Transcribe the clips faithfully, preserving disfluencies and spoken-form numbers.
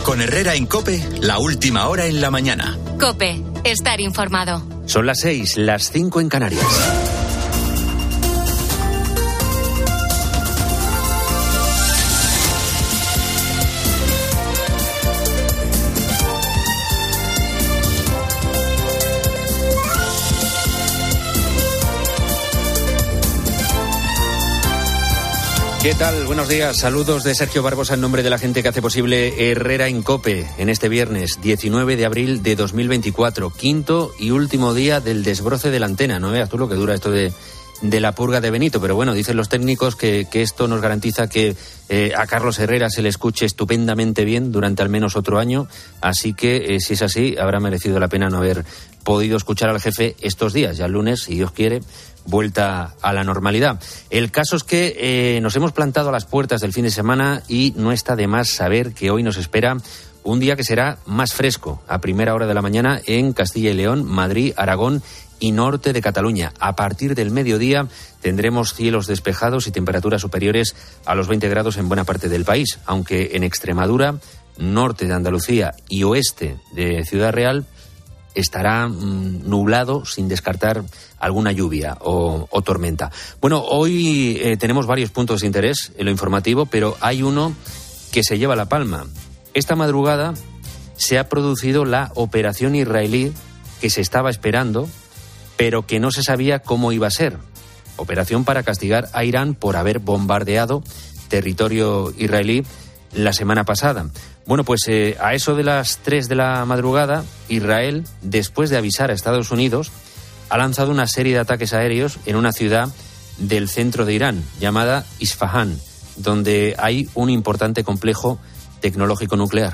Con Herrera en COPE, la última hora en la mañana. COPE, estar informado. Son las seis, las cinco en Canarias. ¿Qué tal? Buenos días. Saludos de Sergio Barbosa en nombre de la gente que hace posible Herrera en COPE en este viernes diecinueve de abril de dos mil veinticuatro, quinto y último día del desbroce de la antena. No veas tú lo que dura esto de, de la purga de Benito, pero bueno, dicen los técnicos que, que esto nos garantiza que eh, a Carlos Herrera se le escuche estupendamente bien durante al menos otro año, así que eh, si es así, habrá merecido la pena no haber podido escuchar al jefe estos días. Ya el lunes, si Dios quiere, vuelta a la normalidad. El caso es que eh, nos hemos plantado a las puertas del fin de semana y no está de más saber que hoy nos espera un día que será más fresco a primera hora de la mañana en Castilla y León, Madrid, Aragón y norte de Cataluña. A partir del mediodía tendremos cielos despejados y temperaturas superiores a los veinte grados en buena parte del país, aunque en Extremadura, norte de Andalucía y oeste de Ciudad Real estará mmm, nublado, sin descartar alguna lluvia o, o tormenta. Bueno, hoy eh, tenemos varios puntos de interés en lo informativo, pero hay uno que se lleva la palma. Esta madrugada se ha producido la operación israelí que se estaba esperando, pero que no se sabía cómo iba a ser. Operación para castigar a Irán por haber bombardeado territorio israelí la semana pasada. Bueno, pues eh, a eso de las tres de la madrugada, Israel, después de avisar a Estados Unidos, ha lanzado una serie de ataques aéreos en una ciudad del centro de Irán, llamada Isfahán, donde hay un importante complejo tecnológico nuclear.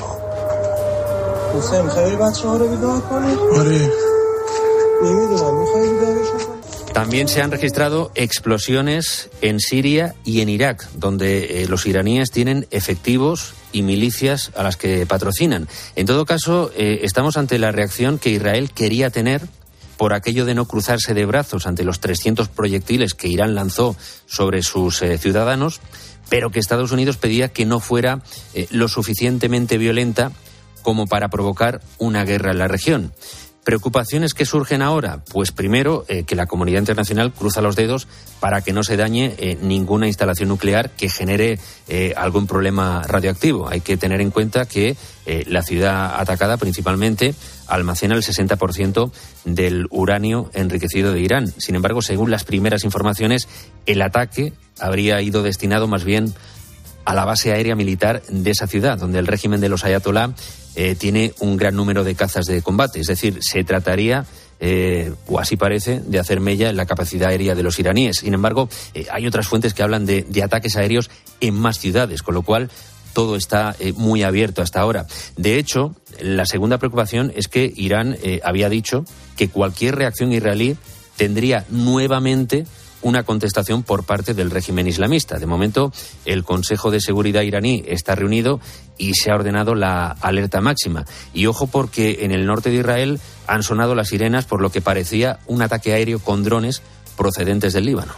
También se han registrado explosiones en Siria y en Irak, donde eh, los iraníes tienen efectivos y milicias a las que patrocinan. En todo caso, eh, estamos ante la reacción que Israel quería tener por aquello de no cruzarse de brazos ante los trescientos proyectiles que Irán lanzó sobre sus eh, ciudadanos, pero que Estados Unidos pedía que no fuera eh, lo suficientemente violenta como para provocar una guerra en la región. ¿Preocupaciones que surgen ahora? Pues primero, eh, que la comunidad internacional cruza los dedos para que no se dañe eh, ninguna instalación nuclear que genere eh, algún problema radioactivo. Hay que tener en cuenta que eh, la ciudad atacada principalmente almacena el sesenta por ciento del uranio enriquecido de Irán. Sin embargo, según las primeras informaciones, el ataque habría ido destinado más bien a la base aérea militar de esa ciudad, donde el régimen de los ayatolá eh, tiene un gran número de cazas de combate. Es decir, se trataría, eh, o así parece, de hacer mella en la capacidad aérea de los iraníes. Sin embargo, eh, hay otras fuentes que hablan de, de ataques aéreos en más ciudades, con lo cual todo está eh, muy abierto hasta ahora. De hecho, la segunda preocupación es que Irán eh, había dicho que cualquier reacción israelí tendría nuevamente una contestación por parte del régimen islamista. De momento, el Consejo de Seguridad iraní está reunido y se ha ordenado la alerta máxima. Y ojo, porque en el norte de Israel han sonado las sirenas por lo que parecía un ataque aéreo con drones procedentes del Líbano.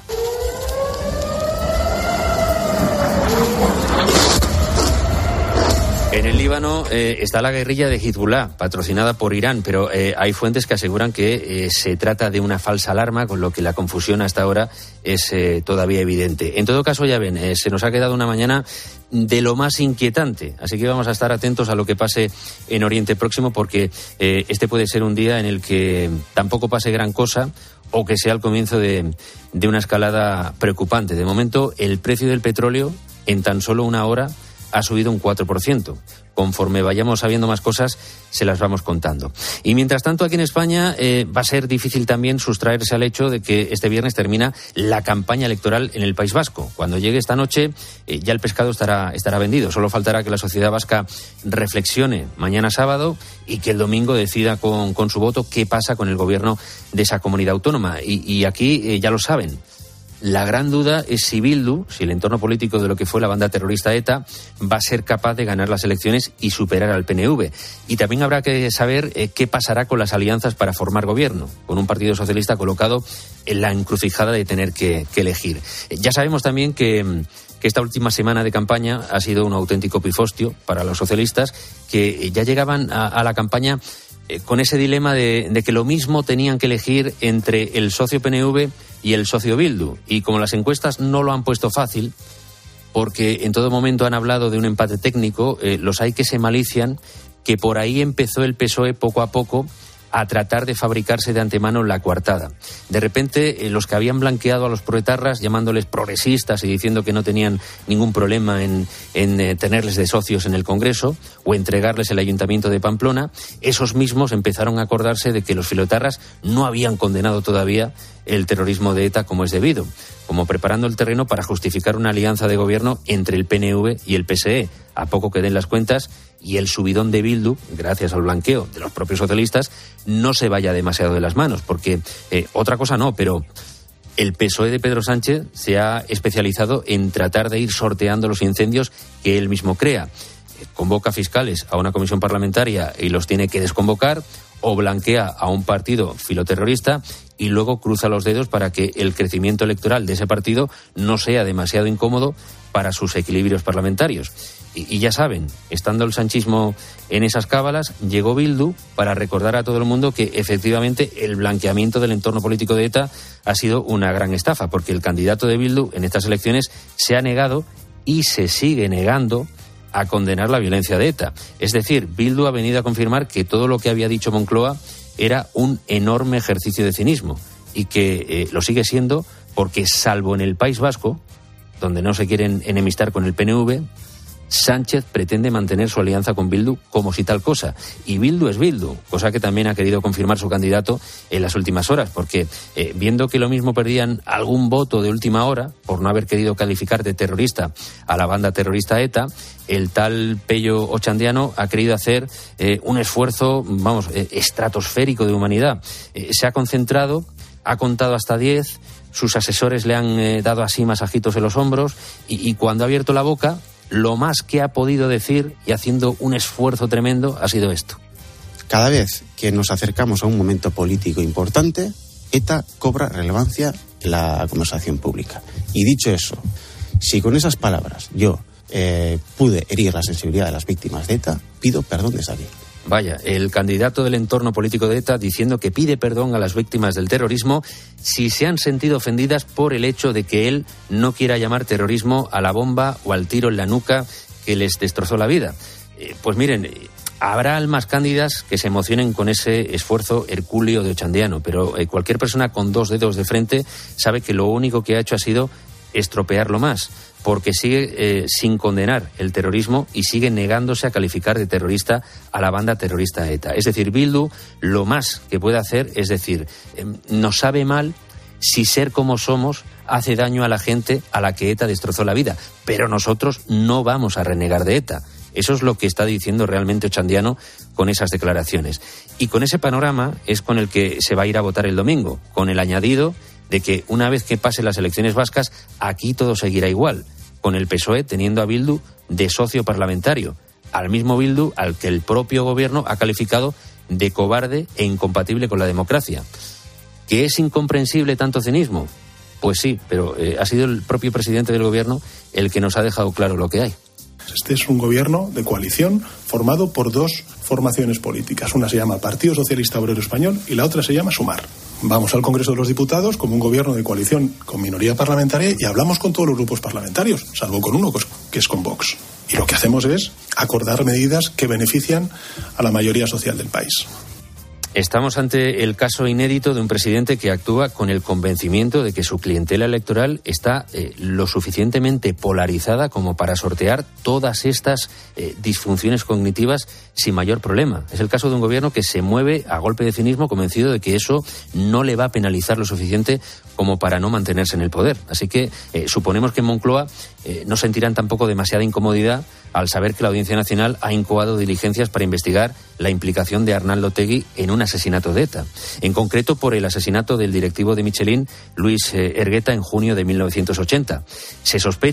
En el Líbano eh, está la guerrilla de Hezbollah, patrocinada por Irán, pero eh, hay fuentes que aseguran que eh, se trata de una falsa alarma, con lo que la confusión hasta ahora es eh, todavía evidente. En todo caso, ya ven, eh, se nos ha quedado una mañana de lo más inquietante, así que vamos a estar atentos a lo que pase en Oriente Próximo, porque eh, este puede ser un día en el que tampoco pase gran cosa o que sea el comienzo de, de una escalada preocupante. De momento, el precio del petróleo en tan solo una hora ha subido un cuatro por ciento. Conforme vayamos sabiendo más cosas, se las vamos contando. Y mientras tanto, aquí en España eh, va a ser difícil también sustraerse al hecho de que este viernes termina la campaña electoral en el País Vasco. Cuando llegue esta noche, eh, ya el pescado estará, estará vendido. Solo faltará que la sociedad vasca reflexione mañana sábado y que el domingo decida con, con su voto qué pasa con el gobierno de esa comunidad autónoma. Y, y aquí eh, ya lo saben. La gran duda es si Bildu, si el entorno político de lo que fue la banda terrorista ETA, va a ser capaz de ganar las elecciones y superar al P N V. Y también habrá que saber eh, qué pasará con las alianzas para formar gobierno, con un Partido Socialista colocado en la encrucijada de tener que, que elegir. Eh, ya sabemos también que que esta última semana de campaña ha sido un auténtico pifostio para los socialistas, que ya llegaban a, a la campaña eh, con ese dilema de, de que lo mismo tenían que elegir entre el socio P N V y el socio Bildu. Y como las encuestas no lo han puesto fácil, porque en todo momento han hablado de un empate técnico, eh, los hay que se malician que por ahí empezó el P S O E poco a poco a tratar de fabricarse de antemano la coartada. De repente, eh, los que habían blanqueado a los proetarras, llamándoles progresistas y diciendo que no tenían ningún problema en, en eh, tenerles de socios en el Congreso o entregarles el Ayuntamiento de Pamplona, esos mismos empezaron a acordarse de que los filoetarras no habían condenado todavía el terrorismo de ETA como es debido, como preparando el terreno para justificar una alianza de gobierno entre el P N V y el P S E, a poco que den las cuentas y el subidón de Bildu, gracias al blanqueo de los propios socialistas, no se vaya demasiado de las manos, porque eh, otra cosa no, pero el P S O E de Pedro Sánchez se ha especializado en tratar de ir sorteando los incendios que él mismo crea. Convoca fiscales a una comisión parlamentaria y los tiene que desconvocar, o blanquea a un partido filoterrorista y luego cruza los dedos para que el crecimiento electoral de ese partido no sea demasiado incómodo para sus equilibrios parlamentarios. Y, y ya saben, estando el sanchismo en esas cábalas, llegó Bildu para recordar a todo el mundo que efectivamente el blanqueamiento del entorno político de ETA ha sido una gran estafa, porque el candidato de Bildu en estas elecciones se ha negado y se sigue negando a condenar la violencia de ETA. Es decir, Bildu ha venido a confirmar que todo lo que había dicho Moncloa era un enorme ejercicio de cinismo y que eh, lo sigue siendo porque, salvo en el País Vasco, donde no se quieren enemistar con el P N V, Sánchez pretende mantener su alianza con Bildu como si tal cosa. Y Bildu es Bildu, cosa que también ha querido confirmar su candidato en las últimas horas, porque eh, viendo que lo mismo perdían algún voto de última hora por no haber querido calificar de terrorista a la banda terrorista ETA, el tal Pello Ochandiano ha querido hacer eh, un esfuerzo, vamos, eh, estratosférico de humanidad. Eh, se ha concentrado, ha contado hasta diez, sus asesores le han eh, dado así masajitos en los hombros y, y cuando ha abierto la boca, lo más que ha podido decir, y haciendo un esfuerzo tremendo, ha sido esto. Cada vez que nos acercamos a un momento político importante, ETA cobra relevancia en la conversación pública. Y dicho eso, si con esas palabras yo eh, pude herir la sensibilidad de las víctimas de ETA, pido perdón desde aquí. Vaya, el candidato del entorno político de ETA diciendo que pide perdón a las víctimas del terrorismo si se han sentido ofendidas por el hecho de que él no quiera llamar terrorismo a la bomba o al tiro en la nuca que les destrozó la vida. Eh, pues miren, habrá almas cándidas que se emocionen con ese esfuerzo hercúleo de Ochandiano, pero eh, cualquier persona con dos dedos de frente sabe que lo único que ha hecho ha sido estropearlo más, porque sigue eh, sin condenar el terrorismo y sigue negándose a calificar de terrorista a la banda terrorista ETA. Es decir, Bildu lo más que puede hacer es decir, eh, nos sabe mal si ser como somos hace daño a la gente a la que ETA destrozó la vida, pero nosotros no vamos a renegar de ETA. Eso es lo que está diciendo realmente Ochandiano con esas declaraciones. Y con ese panorama es con el que se va a ir a votar el domingo, con el añadido de que una vez que pasen las elecciones vascas, aquí todo seguirá igual, con el P S O E teniendo a Bildu de socio parlamentario, al mismo Bildu al que el propio gobierno ha calificado de cobarde e incompatible con la democracia. ¿Que es incomprensible tanto cinismo? Pues sí, pero eh, ha sido el propio presidente del gobierno el que nos ha dejado claro lo que hay. Este es un gobierno de coalición formado por dos formaciones políticas. Una se llama Partido Socialista Obrero Español y la otra se llama Sumar. Vamos al Congreso de los Diputados como un gobierno de coalición con minoría parlamentaria y hablamos con todos los grupos parlamentarios, salvo con uno, que es con Vox. Y lo que hacemos es acordar medidas que benefician a la mayoría social del país. Estamos ante el caso inédito de un presidente que actúa con el convencimiento de que su clientela electoral está eh, lo suficientemente polarizada como para sortear todas estas eh, disfunciones cognitivas sin mayor problema. Es el caso de un gobierno que se mueve a golpe de cinismo, convencido de que eso no le va a penalizar lo suficiente como para no mantenerse en el poder. Así que eh, suponemos que en Moncloa eh, no sentirán tampoco demasiada incomodidad al saber que la Audiencia Nacional ha incoado diligencias para investigar la implicación de Arnaldo Otegi en un asesinato de ETA, en concreto por el asesinato del directivo de Michelin, Luis eh, Ergueta, en junio de mil novecientos ochenta. Se sospecha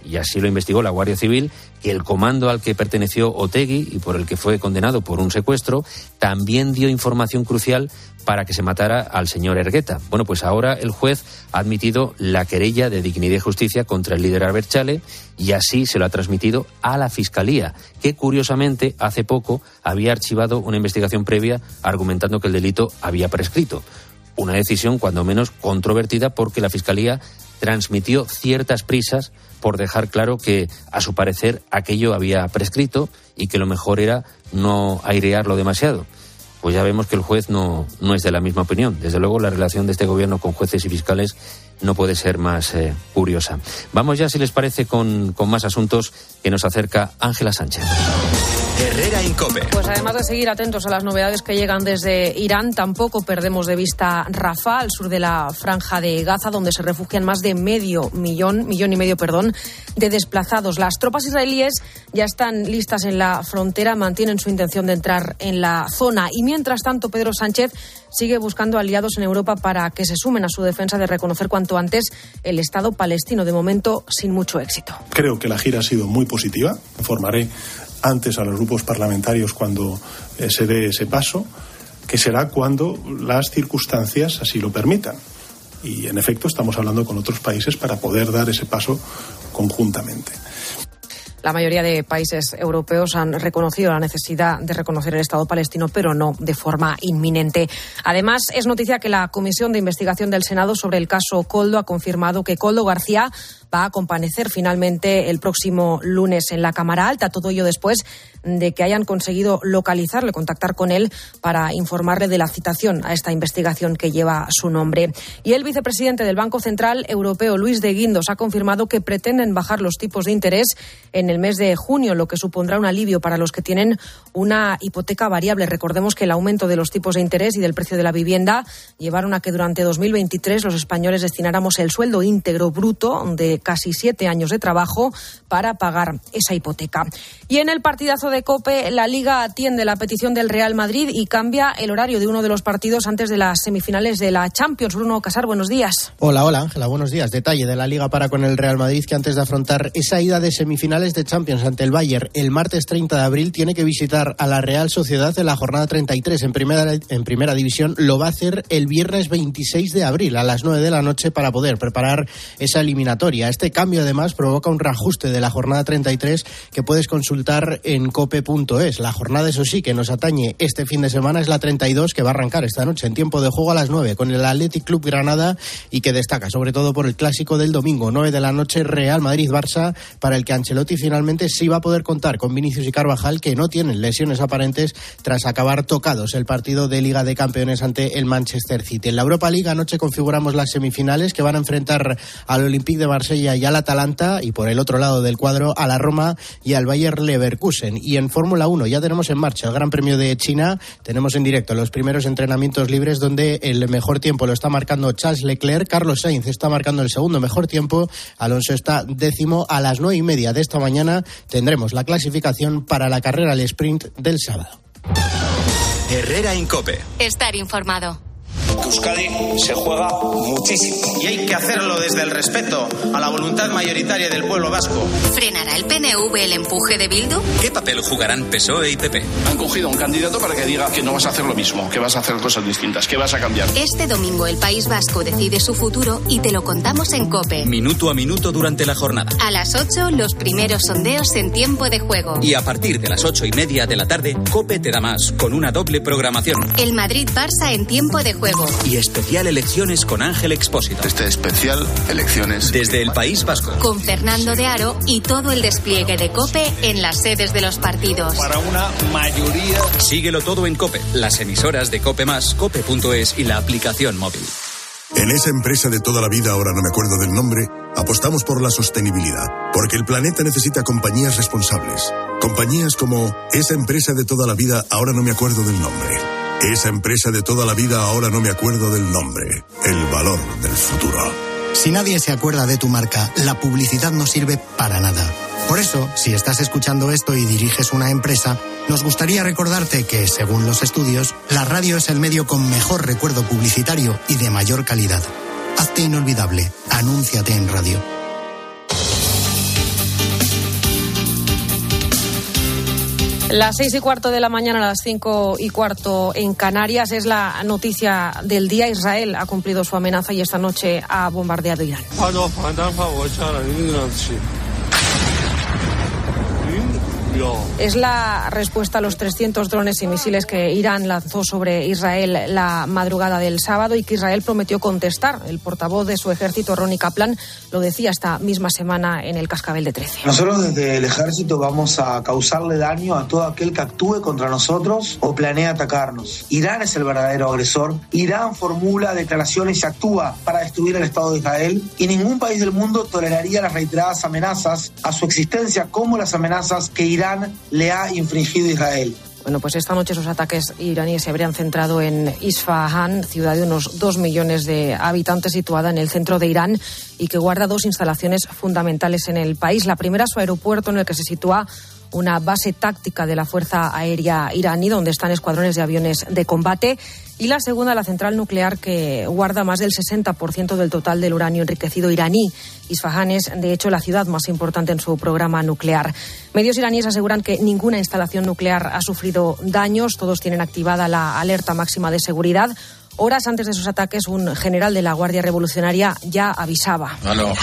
y así lo investigó la Guardia Civil, que el comando al que perteneció Otegi y por el que fue condenado por un secuestro también dio información crucial para que se matara al señor Ergueta. Bueno, pues ahora el juez ha admitido la querella de Dignidad y Justicia contra el líder Abertzale y así se lo ha transmitido a la Fiscalía, que curiosamente hace poco había archivado una investigación previa argumentando que el delito había prescrito. Una decisión cuando menos controvertida porque la Fiscalía transmitió ciertas prisas por dejar claro que, a su parecer, aquello había prescrito y que lo mejor era no airearlo demasiado. Pues ya vemos que el juez no, no es de la misma opinión. Desde luego, la relación de este gobierno con jueces y fiscales no puede ser más eh, curiosa. Vamos ya, si les parece, con, con más asuntos que nos acerca Ángela Sánchez. Herrera Incope. Pues además de seguir atentos a las novedades que llegan desde Irán, tampoco perdemos de vista Rafah, al sur de la Franja de Gaza, donde se refugian más de medio millón, millón y medio, perdón, de desplazados. Las tropas israelíes ya están listas en la frontera, mantienen su intención de entrar en la zona. Y mientras tanto, Pedro Sánchez sigue buscando aliados en Europa para que se sumen a su defensa de reconocer cuanto antes el Estado palestino, de momento sin mucho éxito. Creo que la gira ha sido muy positiva. Informaré antes a los grupos parlamentarios cuando eh, se dé ese paso, que será cuando las circunstancias así lo permitan. Y, en efecto, estamos hablando con otros países para poder dar ese paso conjuntamente. La mayoría de países europeos han reconocido la necesidad de reconocer el Estado palestino, pero no de forma inminente. Además, es noticia que la Comisión de Investigación del Senado sobre el caso Koldo ha confirmado que Koldo García va a comparecer finalmente el próximo lunes en la Cámara Alta. Todo ello después de que hayan conseguido localizarle, contactar con él para informarle de la citación a esta investigación que lleva su nombre. Y el vicepresidente del Banco Central Europeo, Luis de Guindos, ha confirmado que pretenden bajar los tipos de interés en el mes de junio, lo que supondrá un alivio para los que tienen una hipoteca variable. Recordemos que el aumento de los tipos de interés y del precio de la vivienda llevaron a que durante dos mil veintitrés los españoles destináramos el sueldo íntegro bruto de casi siete años de trabajo para pagar esa hipoteca. Y en el partidazo de COPE, la Liga atiende la petición del Real Madrid y cambia el horario de uno de los partidos antes de las semifinales de la Champions. Bruno Casar, buenos días. Hola, hola Ángela, buenos días. Detalle de la Liga para con el Real Madrid, que antes de afrontar esa ida de semifinales de Champions ante el Bayern el martes treinta de abril tiene que visitar a la Real Sociedad en la jornada treinta y tres en primera, en primera división. Lo va a hacer el viernes veintiséis de abril a las nueve de la noche para poder preparar esa eliminatoria. Este cambio además provoca un reajuste de la jornada treinta y tres que puedes consultar en cope punto es. La jornada, eso sí, que nos atañe este fin de semana es la treinta y dos, que va a arrancar esta noche en tiempo de juego a las nueve con el Athletic Club Granada y que destaca sobre todo por el clásico del domingo, nueve de la noche, Real Madrid-Barça, para el que Ancelotti finalmente sí va a poder contar con Vinicius y Carvajal, que no tienen lesiones aparentes tras acabar tocados el partido de Liga de Campeones ante el Manchester City. En la Europa League anoche configuramos las semifinales que van a enfrentar al Olympique de Marsella y al Atalanta, y por el otro lado del cuadro a la Roma y al Bayer Leverkusen. Y en Fórmula uno ya tenemos en marcha el Gran Premio de China, tenemos en directo los primeros entrenamientos libres donde el mejor tiempo lo está marcando Charles Leclerc, Carlos Sainz está marcando el segundo mejor tiempo, Alonso está décimo. A las nueve y media de esta mañana tendremos la clasificación para la carrera al sprint del sábado. Herrera Incope. Estar informado. Euskadi se juega muchísimo. Y hay que hacerlo desde el respeto a la voluntad mayoritaria del pueblo vasco. ¿Frenará el P N V el empuje de Bildu? ¿Qué papel jugarán P S O E y P P? Han cogido a un candidato para que diga que no vas a hacer lo mismo, que vas a hacer cosas distintas, que vas a cambiar. Este domingo el País Vasco decide su futuro y te lo contamos en COPE. Minuto a minuto durante la jornada. A las ocho, los primeros sondeos en tiempo de juego. Y a partir de las ocho y media de la tarde, COPE te da más, con una doble programación. El Madrid-Barça en tiempo de juego. Y especial elecciones con Ángel Expósito. Este especial elecciones desde el País Vasco. Con Fernando de Aro y todo el despliegue de COPE en las sedes de los partidos. Para una mayoría. Síguelo todo en COPE, las emisoras de COPE más, cope punto es y la aplicación móvil. En esa empresa de toda la vida, ahora no me acuerdo del nombre, apostamos por la sostenibilidad, porque el planeta necesita compañías responsables. Compañías como esa empresa de toda la vida, ahora no me acuerdo del nombre. Esa empresa de toda la vida, ahora no me acuerdo del nombre. El valor del futuro. Si nadie se acuerda de tu marca, la publicidad no sirve para nada. Por eso, si estás escuchando esto y diriges una empresa, nos gustaría recordarte que, según los estudios, la radio es el medio con mejor recuerdo publicitario y de mayor calidad. Hazte inolvidable. Anúnciate en radio. Las seis y cuarto de la mañana, a las cinco y cuarto en Canarias, es la noticia del día. Israel ha cumplido su amenaza y esta noche ha bombardeado Irán. Es la respuesta a los trescientos drones y misiles que Irán lanzó sobre Israel la madrugada del sábado y que Israel prometió contestar. El portavoz de su ejército, Ronnie Kaplan, lo decía esta misma semana en el Cascabel de trece. Nosotros desde el ejército vamos a causarle daño a todo aquel que actúe contra nosotros o planea atacarnos. Irán es el verdadero agresor. Irán formula declaraciones y actúa para destruir el Estado de Israel y ningún país del mundo toleraría las reiteradas amenazas a su existencia como las amenazas que Irán le ha infringido a Israel. Bueno, pues esta noche esos ataques iraníes se habrían centrado en Isfahan, ciudad de unos dos millones de habitantes situada en el centro de Irán y que guarda dos instalaciones fundamentales en el país. La primera, su aeropuerto, en el que se sitúa una base táctica de la Fuerza Aérea iraní, donde están escuadrones de aviones de combate. Y la segunda, la central nuclear, que guarda más del sesenta por ciento del total del uranio enriquecido iraní. Isfahan es, de hecho, la ciudad más importante en su programa nuclear. Medios iraníes aseguran que ninguna instalación nuclear ha sufrido daños. Todos tienen activada la alerta máxima de seguridad. Horas antes de sus ataques, un general de la Guardia Revolucionaria ya avisaba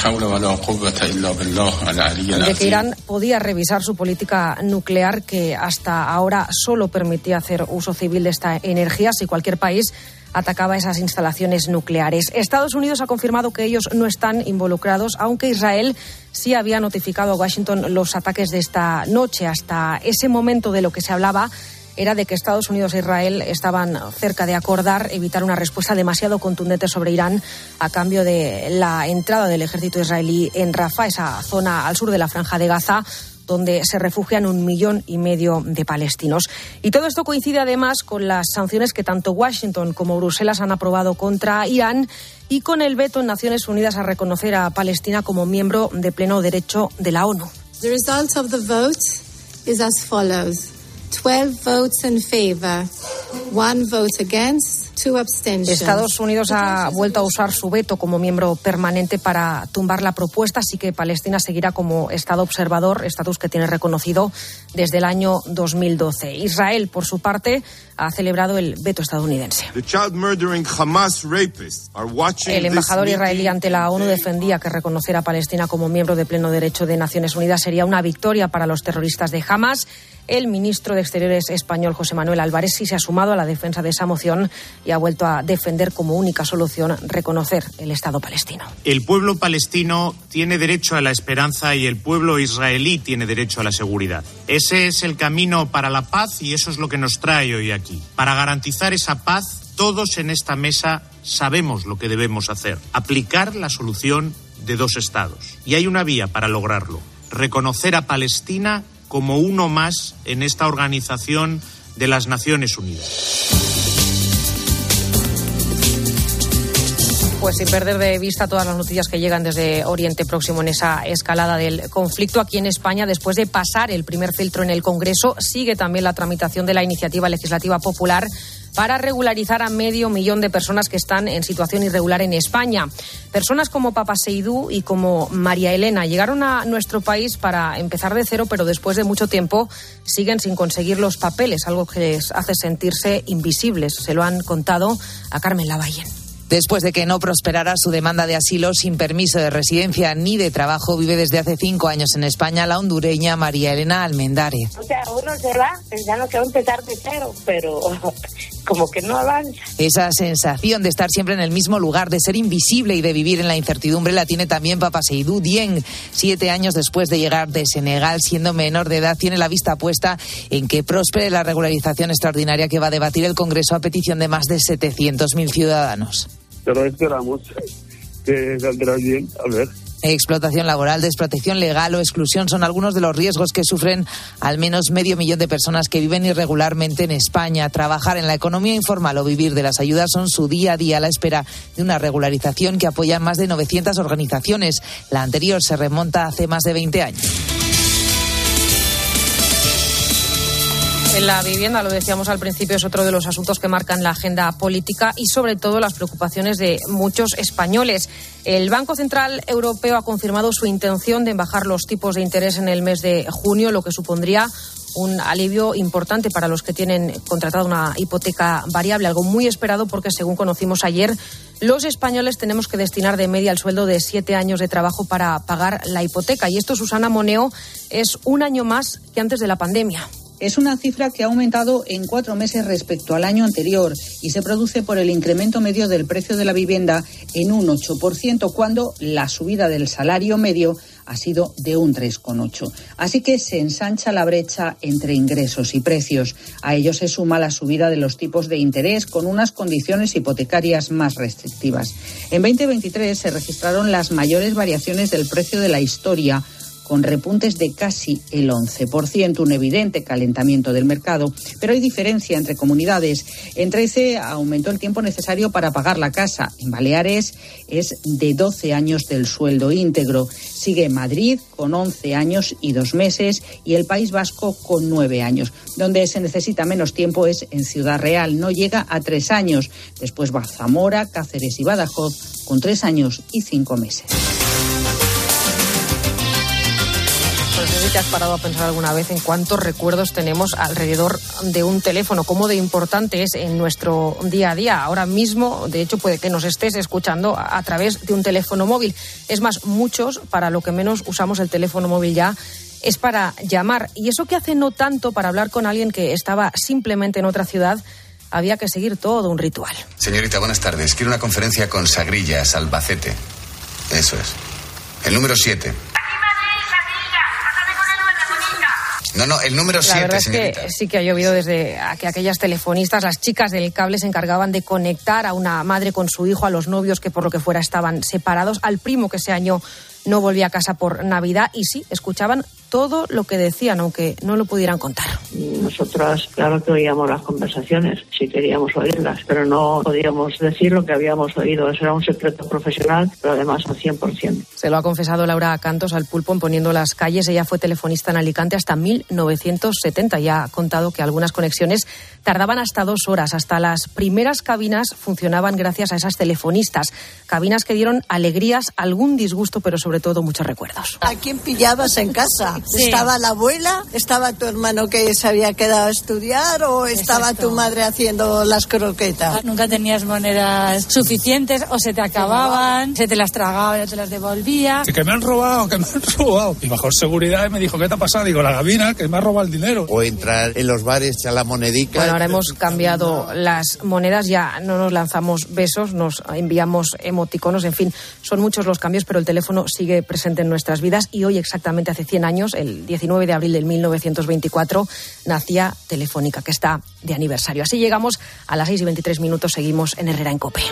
de que Irán podía revisar su política nuclear, que hasta ahora solo permitía hacer uso civil de esta energía si cualquier país atacaba esas instalaciones nucleares. Estados Unidos ha confirmado que ellos no están involucrados, aunque Israel sí había notificado a Washington los ataques de esta noche. Hasta ese momento, de lo que se hablaba era de que Estados Unidos e Israel estaban cerca de acordar evitar una respuesta demasiado contundente sobre Irán a cambio de la entrada del ejército israelí en Rafah, esa zona al sur de la Franja de Gaza, donde se refugian un millón y medio de palestinos. Y todo esto coincide además con las sanciones que tanto Washington como Bruselas han aprobado contra Irán y con el veto en Naciones Unidas a reconocer a Palestina como miembro de pleno derecho de la ONU. The result of the vote is as follows. twelve votes in favor, one vote against, two abstentions. Estados Unidos ha vuelto a usar su veto como miembro permanente para tumbar la propuesta, así que Palestina seguirá como Estado observador, estatus que tiene reconocido desde el año dos mil doce. Israel, por su parte, ha celebrado el veto estadounidense. El embajador israelí ante la ONU defendía que reconocer a Palestina como miembro de pleno derecho de Naciones Unidas sería una victoria para los terroristas de Hamas. El ministro de Exteriores español, José Manuel Álvarez, sí se ha sumado a la defensa de esa moción y ha vuelto a defender como única solución reconocer el Estado palestino. El pueblo palestino tiene derecho a la esperanza y el pueblo israelí tiene derecho a la seguridad. Ese es el camino para la paz y eso es lo que nos trae hoy aquí. Para garantizar esa paz, todos en esta mesa sabemos lo que debemos hacer: aplicar la solución de dos estados. Y hay una vía para lograrlo: reconocer a Palestina como uno más en esta organización de las Naciones Unidas. Pues sin perder de vista todas las noticias que llegan desde Oriente Próximo en esa escalada del conflicto, aquí en España, después de pasar el primer filtro en el Congreso, sigue también la tramitación de la iniciativa legislativa popular para regularizar a medio millón de personas que están en situación irregular en España. Personas como Papa Seydú y como María Elena llegaron a nuestro país para empezar de cero, pero después de mucho tiempo siguen sin conseguir los papeles, algo que les hace sentirse invisibles. Se lo han contado a Carmen Lavalle. Después de que no prosperara su demanda de asilo sin permiso de residencia ni de trabajo, vive desde hace cinco años en España la hondureña María Elena Almendare. O sea, uno se va pensando que va a empezar de cero, pero como que no avanza. Esa sensación de estar siempre en el mismo lugar, de ser invisible y de vivir en la incertidumbre, la tiene también Papa Seydú Dieng. Siete años después de llegar de Senegal, siendo menor de edad, tiene la vista puesta en que prospere la regularización extraordinaria que va a debatir el Congreso a petición de más de setecientos mil ciudadanos. Pero esperamos que saldrá bien, a ver. Explotación laboral, desprotección legal o exclusión son algunos de los riesgos que sufren al menos medio millón de personas que viven irregularmente en España. Trabajar en la economía informal o vivir de las ayudas son su día a día a la espera de una regularización que apoya más de novecientas organizaciones. La anterior se remonta hace más de veinte años. En la vivienda, lo decíamos al principio, es otro de los asuntos que marcan la agenda política y sobre todo las preocupaciones de muchos españoles. El Banco Central Europeo ha confirmado su intención de bajar los tipos de interés en el mes de junio, lo que supondría un alivio importante para los que tienen contratada una hipoteca variable, algo muy esperado porque, según conocimos ayer, los españoles tenemos que destinar de media el sueldo de siete años de trabajo para pagar la hipoteca. Y esto, Susana Moneo, es un año más que antes de la pandemia. Es una cifra que ha aumentado en cuatro meses respecto al año anterior y se produce por el incremento medio del precio de la vivienda en un ocho por ciento, cuando la subida del salario medio ha sido de un tres coma ocho por ciento. Así que se ensancha la brecha entre ingresos y precios. A ello se suma la subida de los tipos de interés con unas condiciones hipotecarias más restrictivas. En veinte veintitrés se registraron las mayores variaciones del precio de la historia, con repuntes de casi el once por ciento, un evidente calentamiento del mercado. Pero hay diferencia entre comunidades. En trece aumentó el tiempo necesario para pagar la casa. En Baleares es de doce años del sueldo íntegro. Sigue Madrid con once años y dos meses y el País Vasco con nueve años. Donde se necesita menos tiempo es en Ciudad Real, no llega a tres años. Después va Zamora, Cáceres y Badajoz con tres años y cinco meses. No sé si te has parado a pensar alguna vez en cuántos recuerdos tenemos alrededor de un teléfono, cómo de importante es en nuestro día a día. Ahora mismo, de hecho, puede que nos estés escuchando a través de un teléfono móvil. Es más, muchos, para lo que menos usamos el teléfono móvil ya, es para llamar. Y eso que hace no tanto, para hablar con alguien que estaba simplemente en otra ciudad, había que seguir todo un ritual. Señorita, buenas tardes. Quiero una conferencia con Sagrillas, Albacete. Eso es. El número siete. No, no, el número siete, La verdad es señorita. que sí que ha llovido desde que aquellas telefonistas, las chicas del cable, se encargaban de conectar a una madre con su hijo, a los novios que por lo que fuera estaban separados, al primo que ese año no volvía a casa por Navidad, y sí, escuchaban todo lo que decían, aunque no lo pudieran contar. Nosotras, claro que oíamos las conversaciones, si queríamos oírlas, pero no podíamos decir lo que habíamos oído. Eso era un secreto profesional, pero además al cien por ciento. Se lo ha confesado Laura Cantos al pulpo en Poniendo las Calles. Ella fue telefonista en Alicante hasta mil novecientos setenta y ha contado que algunas conexiones tardaban hasta dos horas. Hasta las primeras cabinas funcionaban gracias a esas telefonistas. Cabinas que dieron alegrías, algún disgusto, pero sobre todo muchos recuerdos. ¿A quién pillabas en casa? Sí. ¿Estaba la abuela? ¿Estaba tu hermano que se había quedado a estudiar? ¿O estaba Exacto. tu madre haciendo las croquetas? Nunca tenías monedas suficientes o se te acababan, se te las tragaba y no te las devolvía. Que me han robado, que me han robado. Y mejor seguridad me dijo, ¿qué te ha pasado? Digo, la gabina, que me ha robado el dinero. O entrar en los bares, echar la monedica. Bueno, ahora hemos cambiado las monedas, ya no nos lanzamos besos, nos enviamos emoticonos, en fin, son muchos los cambios, pero el teléfono sigue presente en nuestras vidas y hoy, exactamente hace cien años, el diecinueve de abril de mil novecientos veinticuatro, nacía Telefónica, que está de aniversario. Así llegamos a las seis y veintitrés minutos, seguimos en Herrera en COPE.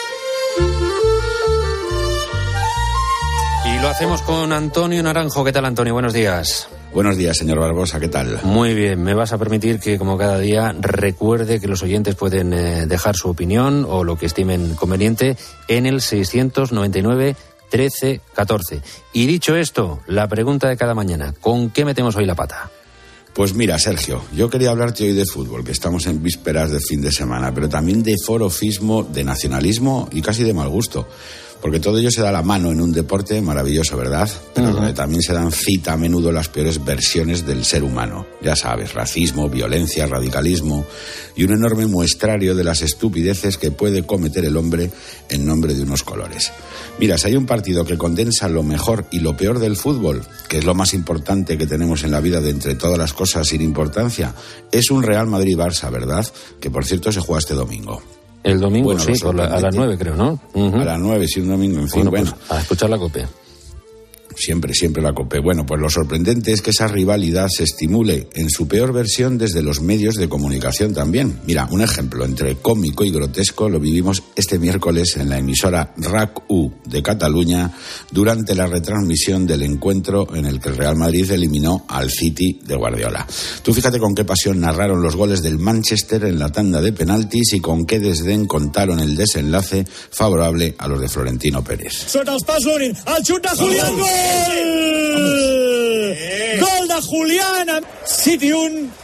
Y lo hacemos con Antonio Naranjo. ¿Qué tal, Antonio? Buenos días. Buenos días, señor Barbosa, ¿qué tal? Muy bien, me vas a permitir que, como cada día, recuerde que los oyentes pueden eh, dejar su opinión o lo que estimen conveniente en el seiscientos noventa y nueve trece catorce. Y dicho esto, la pregunta de cada mañana, ¿con qué metemos hoy la pata? Pues mira, Sergio, yo quería hablarte hoy de fútbol, que estamos en vísperas de fin de semana, pero también de forofismo, de nacionalismo y casi de mal gusto. Porque todo ello se da la mano en un deporte maravilloso, ¿verdad? Pero uh-huh. donde también se dan cita a menudo las peores versiones del ser humano. Ya sabes, racismo, violencia, radicalismo y un enorme muestrario de las estupideces que puede cometer el hombre en nombre de unos colores. Mira, si hay un partido que condensa lo mejor y lo peor del fútbol, que es lo más importante que tenemos en la vida de entre todas las cosas sin importancia, es un Real Madrid-Barça, ¿verdad? Que por cierto se juega este domingo. El domingo, bueno, sí, por la, a las nueve creo, ¿no? Uh-huh. A las nueve, sí, un domingo, en fin, bueno. bueno. Pues, a escuchar la COPE. Siempre, siempre la COPE. Bueno, pues lo sorprendente es que esa rivalidad se estimule en su peor versión desde los medios de comunicación también. Mira, un ejemplo entre cómico y grotesco lo vivimos este miércoles en la emisora R A C U de Cataluña durante la retransmisión del encuentro en el que el Real Madrid eliminó al City de Guardiola. Tú fíjate con qué pasión narraron los goles del Manchester en la tanda de penaltis y con qué desdén contaron el desenlace favorable a los de Florentino Pérez. Sota els pas l'únic, el xut de Julián, gol! Gol de Julián, City un,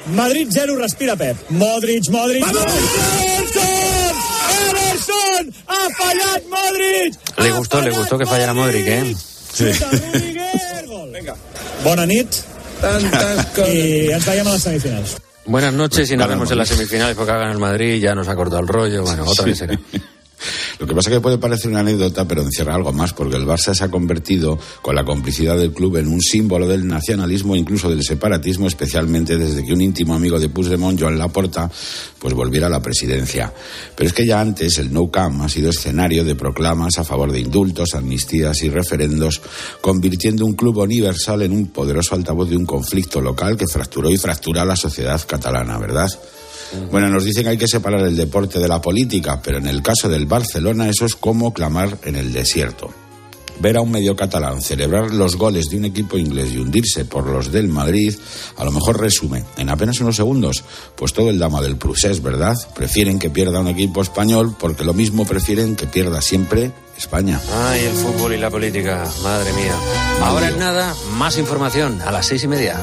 Madrid zero, respira Pep. Modric, Modric... ¡Vamos! ¡Ederson! ¡Ederson! ¡Ha fallat Modric! Le gustó, le gustó que fallara Modric, ¿eh? Sí. Venga. Bona nit. Y ens veiem a les semifinals. Buenas noches y nos vemos en las semifinales porque hagan el Madrid, ya nos ha cortado el rollo, bueno, otra vez será. Lo que pasa es que puede parecer una anécdota, pero encierra algo más, porque el Barça se ha convertido, con la complicidad del club, en un símbolo del nacionalismo e incluso del separatismo, especialmente desde que un íntimo amigo de Puigdemont, Joan Laporta, pues volviera a la presidencia. Pero es que ya antes el Nou Camp ha sido escenario de proclamas a favor de indultos, amnistías y referendos, convirtiendo un club universal en un poderoso altavoz de un conflicto local que fracturó y fractura a la sociedad catalana, ¿verdad? Bueno, nos dicen que hay que separar el deporte de la política, pero en el caso del Barcelona eso es como clamar en el desierto. Ver a un medio catalán celebrar los goles de un equipo inglés y hundirse por los del Madrid, a lo mejor resume, en apenas unos segundos, pues todo el drama del procés, ¿verdad? Prefieren que pierda un equipo español porque lo mismo prefieren que pierda siempre España. Ay, el fútbol y la política, madre mía. Ahora en nada, más información, a las seis y media.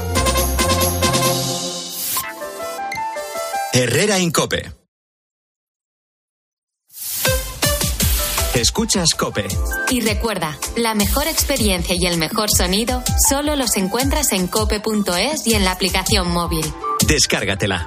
Herrera en COPE. Escuchas COPE. Y recuerda, la mejor experiencia y el mejor sonido solo los encuentras en cope punto es y en la aplicación móvil. Descárgatela.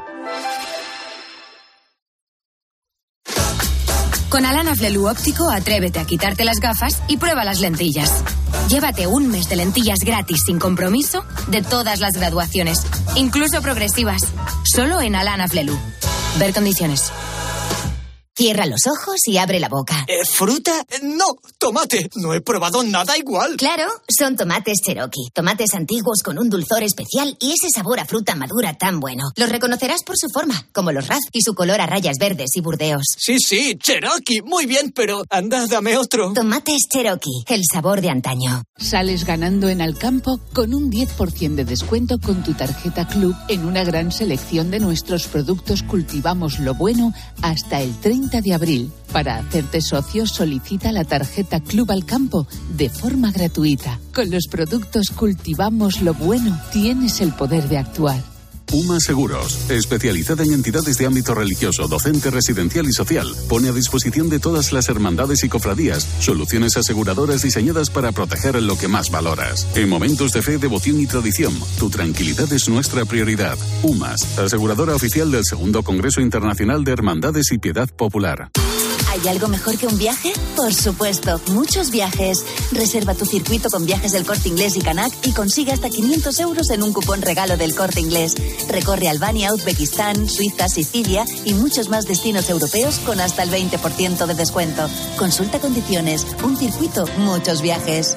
Con Alana Flelu Óptico, atrévete a quitarte las gafas y prueba las lentillas. Llévate un mes de lentillas gratis sin compromiso de todas las graduaciones, incluso progresivas. Solo en Alana Flelu. Ver condiciones. Cierra los ojos y abre la boca. ¿Eh, ¿Fruta? No, tomate. No he probado nada igual. Claro, son tomates Cherokee. Tomates antiguos con un dulzor especial y ese sabor a fruta madura tan bueno. Los reconocerás por su forma, como los Raz y su color a rayas verdes y burdeos. Sí, sí, Cherokee. Muy bien, pero anda, dame otro. Tomates Cherokee, el sabor de antaño. Sales ganando en Alcampo con un diez por ciento de descuento con tu tarjeta Club en una gran selección de nuestros productos Cultivamos lo Bueno hasta el treinta de abril. Para hacerte socio, solicita la tarjeta Club Alcampo de forma gratuita. Con los productos Cultivamos lo Bueno, tienes el poder de actuar. UMA Seguros, especializada en entidades de ámbito religioso, docente, residencial y social, pone a disposición de todas las hermandades y cofradías soluciones aseguradoras diseñadas para proteger lo que más valoras. En momentos de fe, devoción y tradición, tu tranquilidad es nuestra prioridad. UMAS, aseguradora oficial del segundo Congreso Internacional de Hermandades y Piedad Popular. ¿Hay algo mejor que un viaje? Por supuesto, muchos viajes. Reserva tu circuito con Viajes del Corte Inglés y Canac y consigue hasta quinientos euros en un cupón regalo del Corte Inglés. Recorre Albania, Uzbekistán, Suiza, Sicilia y muchos más destinos europeos con hasta el veinte por ciento de descuento. Consulta condiciones. Un circuito, muchos viajes.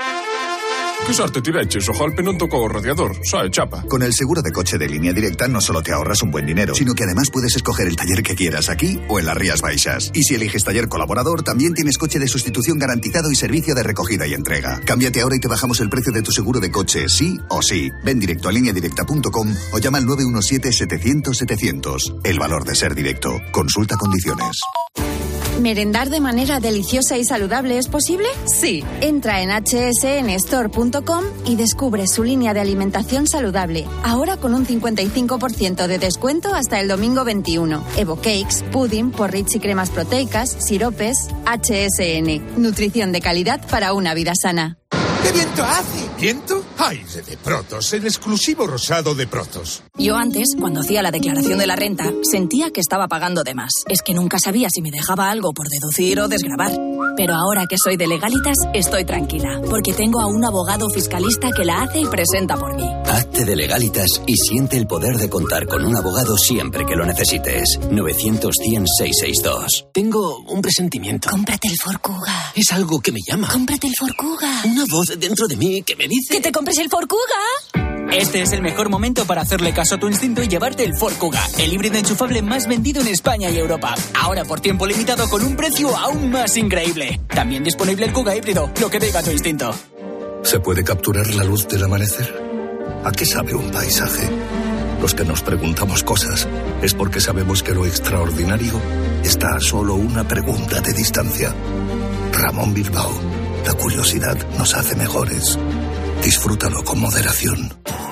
Que sorte tireches, ojalá non tocou o radiador, sae chapa. Con el seguro de coche de Línea Directa no solo te ahorras un buen dinero, sino que además puedes escoger el taller que quieras aquí o en las Rías Baixas. Y si eliges taller colaborador, también tienes coche de sustitución garantizado y servicio de recogida y entrega. Cámbiate ahora y te bajamos el precio de tu seguro de coche, sí o sí. Ven directo a línea directa punto com o llama al nueve uno siete, setecientos, setecientos. El valor de ser directo. Consulta condiciones. ¿Merendar de manera deliciosa y saludable es posible? Sí. Entra en hache ese ene store punto com y descubre su línea de alimentación saludable. Ahora con un cincuenta y cinco por ciento de descuento hasta el domingo veintiuno. Evo Cakes, pudding, porridge y cremas proteicas, siropes. hache ese ene. Nutrición de calidad para una vida sana. ¡Qué viento hace! ¿Viento? Aire de Protos, el exclusivo rosado de Protos. Yo antes, cuando hacía la declaración de la renta, sentía que estaba pagando de más. Es que nunca sabía si me dejaba algo por deducir o desgravar. Pero ahora que soy de Legalitas, estoy tranquila, porque tengo a un abogado fiscalista que la hace y presenta por mí. Hazte de Legalitas y siente el poder de contar con un abogado siempre que lo necesites. novecientos, cien, seiscientos sesenta y dos. Tengo un presentimiento. Cómprate el Ford Kuga. Es algo que me llama. Cómprate el Ford Kuga. Una voz dentro de mí que me dice... ¡Que te compres el Ford Kuga! Este es el mejor momento para hacerle caso a tu instinto y llevarte el Ford Kuga, el híbrido enchufable más vendido en España y Europa. Ahora por tiempo limitado con un precio aún más increíble. También disponible el Kuga híbrido, lo que diga tu instinto. ¿Se puede capturar la luz del amanecer? ¿A qué sabe un paisaje? Los que nos preguntamos cosas es porque sabemos que lo extraordinario está a solo una pregunta de distancia. Ramón Bilbao. La curiosidad nos hace mejores. Disfrútalo con moderación.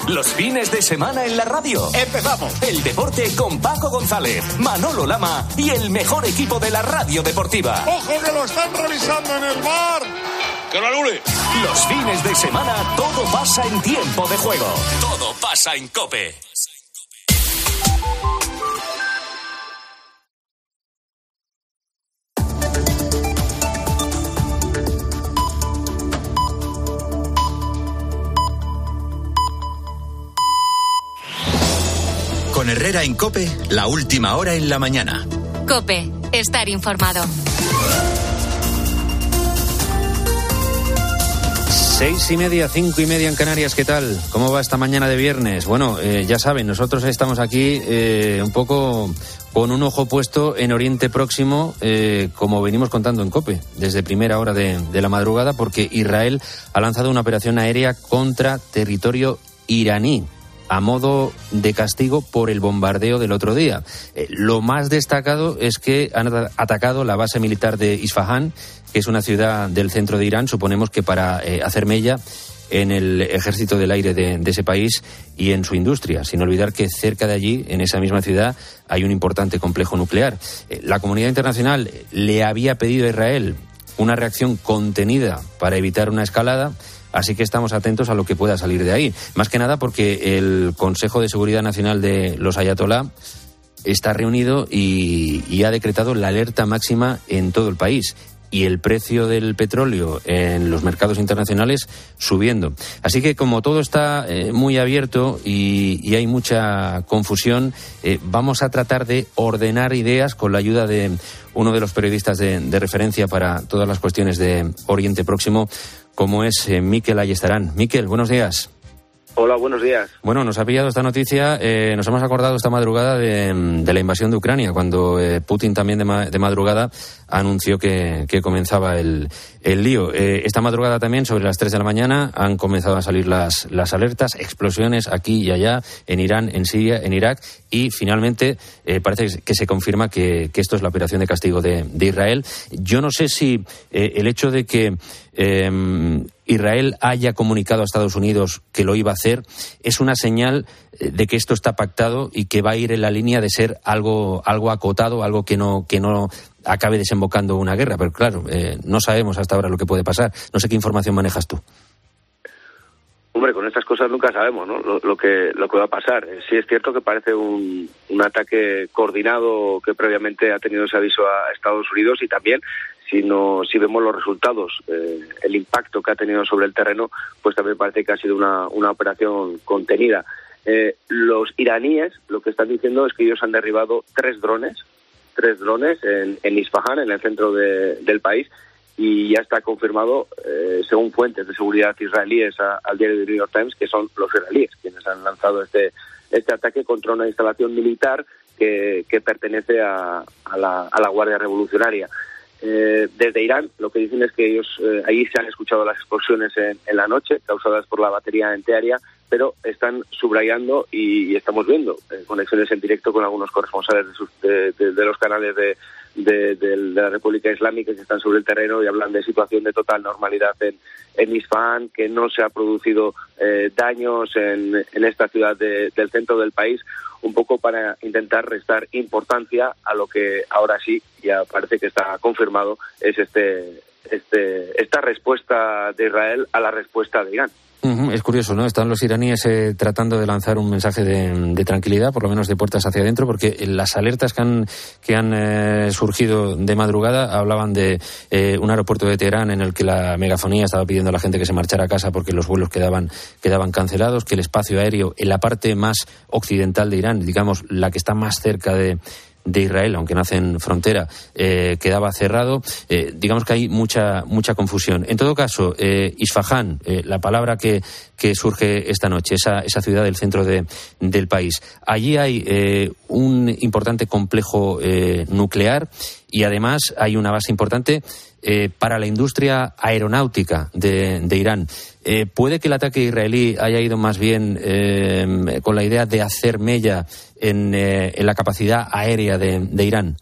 Los fines de semana en la radio. ¡Empezamos! El deporte con Paco González, Manolo Lama y el mejor equipo de la radio deportiva. ¡Ojo que lo están revisando en el bar! ¡Que lo anule! Los fines de semana todo pasa en tiempo de juego. Todo pasa en COPE. Con Herrera en COPE, la última hora en la mañana. COPE, estar informado. Seis y media, cinco y media en Canarias, ¿qué tal? ¿Cómo va esta mañana de viernes? Bueno, eh, ya saben, nosotros estamos aquí eh, un poco con un ojo puesto en Oriente Próximo, eh, como venimos contando en COPE, desde primera hora de, de la madrugada, porque Israel ha lanzado una operación aérea contra territorio iraní, a modo de castigo por el bombardeo del otro día. Eh, lo más destacado es que han atacado la base militar de Isfahán, que es una ciudad del centro de Irán, suponemos que para eh, hacer mella en el ejército del aire de, de ese país y en su industria, sin olvidar que cerca de allí, en esa misma ciudad, hay un importante complejo nuclear. Eh, la comunidad internacional le había pedido a Israel una reacción contenida para evitar una escalada. Así que estamos atentos a lo que pueda salir de ahí. Más que nada porque el Consejo de Seguridad Nacional de los Ayatolá está reunido y, y ha decretado la alerta máxima en todo el país. Y el precio del petróleo en los mercados internacionales subiendo. Así que como todo está eh, muy abierto y, y hay mucha confusión, eh, vamos a tratar de ordenar ideas con la ayuda de uno de los periodistas de, de referencia para todas las cuestiones de Oriente Próximo, como es eh, Mikel Ayestarán. Mikel, buenos días. Hola, buenos días. Bueno, nos ha pillado esta noticia, eh, nos hemos acordado esta madrugada de, de la invasión de Ucrania, cuando eh, Putin también de, ma- de madrugada anunció que, que comenzaba el, el lío. Eh, esta madrugada también, sobre las tres de la mañana, han comenzado a salir las, las alertas, explosiones aquí y allá, en Irán, en Siria, en Irak, y finalmente eh, parece que se confirma que, que esto es la operación de castigo de, de Israel. Yo no sé si eh, el hecho de que eh, Israel haya comunicado a Estados Unidos que lo iba a hacer es una señal de que esto está pactado y que va a ir en la línea de ser algo algo acotado, algo que no que no acabe desembocando una guerra. Pero claro, eh, no sabemos hasta ahora lo que puede pasar. No sé qué información manejas tú. Hombre, con estas cosas nunca sabemos, ¿no? Lo, lo que lo que va a pasar. Sí es cierto que parece un, un ataque coordinado que previamente ha tenido ese aviso a Estados Unidos, y también si no si vemos los resultados, eh, el impacto que ha tenido sobre el terreno, pues también parece que ha sido una, una operación contenida. Eh, los iraníes lo que están diciendo es que ellos han derribado tres drones, tres drones en, en Isfahán, en el centro de, del país, y ya está confirmado, eh, según fuentes de seguridad israelíes a, al diario The New York Times, que son los israelíes quienes han lanzado este este ataque contra una instalación militar que, que pertenece a, a, la, a la Guardia Revolucionaria. Eh, desde Irán lo que dicen es que ellos eh, allí se han escuchado las explosiones en, en la noche causadas por la batería antiaérea, pero están subrayando y, y estamos viendo eh, conexiones en directo con algunos corresponsales de, sus, de, de, de los canales de, de, de, de la República Islámica que están sobre el terreno y hablan de situación de total normalidad en, en Isfahán, que no se ha producido eh, daños en, en esta ciudad de, del centro del país, un poco para intentar restar importancia a lo que ahora sí ya parece que está confirmado, es este, este esta respuesta de Israel a la respuesta de Irán. Uh-huh. Es curioso, ¿no? Están los iraníes eh, tratando de lanzar un mensaje de, de tranquilidad, por lo menos de puertas hacia adentro, porque las alertas que han que han eh, surgido de madrugada hablaban de eh, un aeropuerto de Teherán en el que la megafonía estaba pidiendo a la gente que se marchara a casa porque los vuelos quedaban quedaban cancelados, que el espacio aéreo en la parte más occidental de Irán, digamos la que está más cerca de de Israel, aunque no hacen frontera, eh, quedaba cerrado. Eh, digamos que hay mucha mucha confusión. En todo caso, eh, Isfahán, eh, la palabra que, que surge esta noche, esa, esa ciudad del centro de, del país. Allí hay eh, un importante complejo eh, nuclear y además hay una base importante eh, para la industria aeronáutica de, de Irán. Eh, ¿Puede que el ataque israelí haya ido más bien eh, con la idea de hacer mella en, eh, en la capacidad aérea de, de Irán?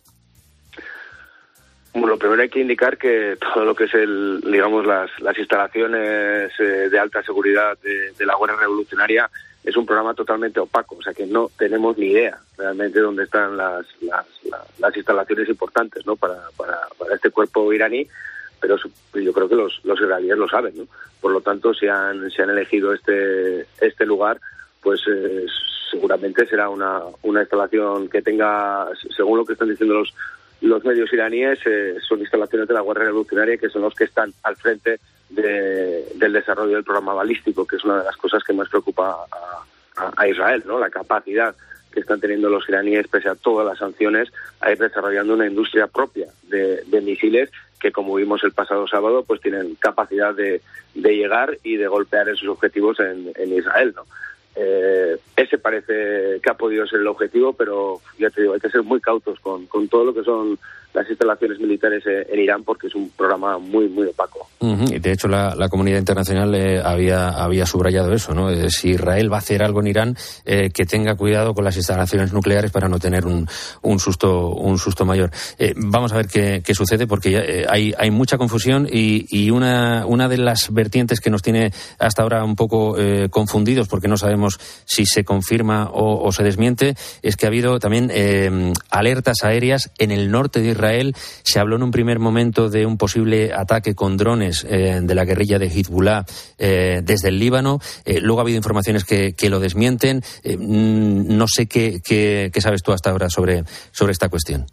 Bueno, lo primero hay que indicar que todo lo que es el, digamos, las, las instalaciones eh, de alta seguridad de, de la Guardia Revolucionaria es un programa totalmente opaco, o sea que no tenemos ni idea realmente dónde están las las, las, las instalaciones importantes, ¿no? para, para, para este cuerpo iraní, pero yo creo que los, los israelíes lo saben, ¿no? Por lo tanto, si han, si han elegido este, este lugar, pues eh, seguramente será una, una instalación que tenga, según lo que están diciendo los, los medios iraníes, eh, son instalaciones de la Guardia Revolucionaria, que son los que están al frente de, del desarrollo del programa balístico, que es una de las cosas que más preocupa a, a, a Israel, ¿no? La capacidad que están teniendo los iraníes, pese a todas las sanciones, a ir desarrollando una industria propia de, de misiles que, como vimos el pasado sábado, pues tienen capacidad de, de llegar y de golpear esos objetivos en, en Israel, ¿no? Eh, ese parece que ha podido ser el objetivo, pero ya te digo, hay que ser muy cautos con, con todo lo que son las instalaciones militares en Irán, porque es un programa muy, muy opaco. Uh-huh. De hecho, la, la comunidad internacional eh, había, había subrayado eso, ¿no? Eh, si Israel va a hacer algo en Irán, eh, que tenga cuidado con las instalaciones nucleares para no tener un, un susto un susto mayor. Eh, vamos a ver qué, qué sucede, porque ya, eh, hay, hay mucha confusión y, y una, una de las vertientes que nos tiene hasta ahora un poco eh, confundidos, porque no sabemos si se confirma o, o se desmiente, es que ha habido también eh, alertas aéreas en el norte de Israel. Israel. Se habló en un primer momento de un posible ataque con drones eh, de la guerrilla de Hezbollah eh, desde el Líbano. Eh, luego ha habido informaciones que, que lo desmienten. Eh, no sé qué, qué, qué sabes tú hasta ahora sobre, sobre esta cuestión.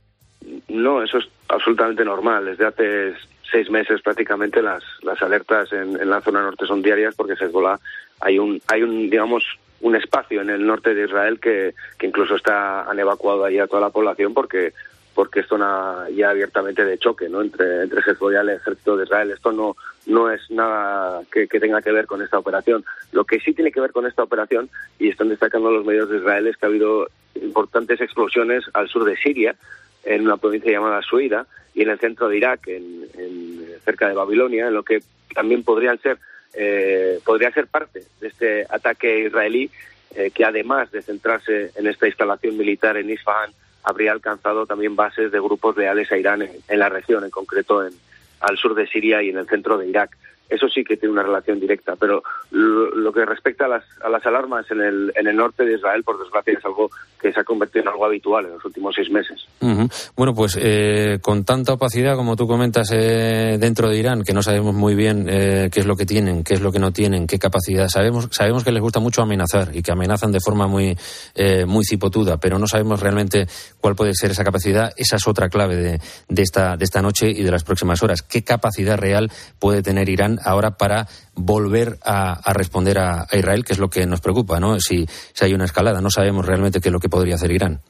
No, eso es absolutamente normal. Desde hace seis meses prácticamente las, las alertas en, en la zona norte son diarias, porque Hezbollah hay un, hay un digamos, un espacio en el norte de Israel que, que incluso está, han evacuado ahí a toda la población porque porque es zona ya abiertamente de choque, ¿no? Entre, entre Hezbollah y el ejército de Israel. Esto no, no es nada que, que tenga que ver con esta operación. Lo que sí tiene que ver con esta operación, y están destacando los medios de Israel, es que ha habido importantes explosiones al sur de Siria, en una provincia llamada Sueida, y en el centro de Irak, en, en cerca de Babilonia, en lo que también podrían ser eh, podría ser parte de este ataque israelí, eh, que además de centrarse en esta instalación militar en Isfahan, habría alcanzado también bases de grupos leales a Irán en, en la región, en concreto en al sur de Siria y en el centro de Irak. Eso sí que tiene una relación directa, pero lo, lo que respecta a las, a las alarmas en el, en el norte de Israel, por desgracia, es algo que se ha convertido en algo habitual en los últimos seis meses. Uh-huh. Bueno, pues eh, con tanta opacidad, como tú comentas, eh, dentro de Irán, que no sabemos muy bien eh, qué es lo que tienen, qué es lo que no tienen, qué capacidad. Sabemos sabemos que les gusta mucho amenazar y que amenazan de forma muy, eh, muy cipotuda, pero no sabemos realmente cuál puede ser esa capacidad. Esa es otra clave de, de, esta, de esta noche y de las próximas horas. ¿Qué capacidad real puede tener Irán ahora para volver a, a responder a, a Israel, que es lo que nos preocupa, ¿no? Si, si hay una escalada, no sabemos realmente qué es lo que podría hacer Irán.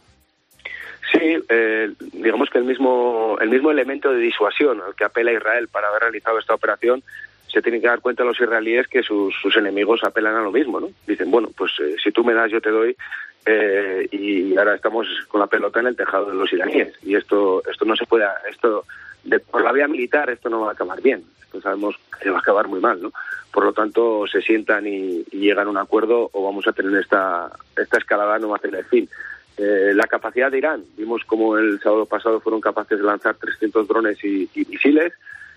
Sí, eh, digamos que el mismo el mismo elemento de disuasión al que apela Israel para haber realizado esta operación, se tienen que dar cuenta los israelíes que sus, sus enemigos apelan a lo mismo, ¿no? Dicen, bueno, pues eh, si tú me das, yo te doy, eh, y ahora estamos con la pelota en el tejado de los iraníes, y esto esto no se puede, esto de, por la vía militar esto no va a acabar bien. Pues sabemos que va a acabar muy mal, ¿no? Por lo tanto, se sientan y, y llegan a un acuerdo, o vamos a tener esta esta escalada, no va a tener fin. Eh, la capacidad de Irán, vimos como el sábado pasado fueron capaces de lanzar trescientos drones y, y misiles,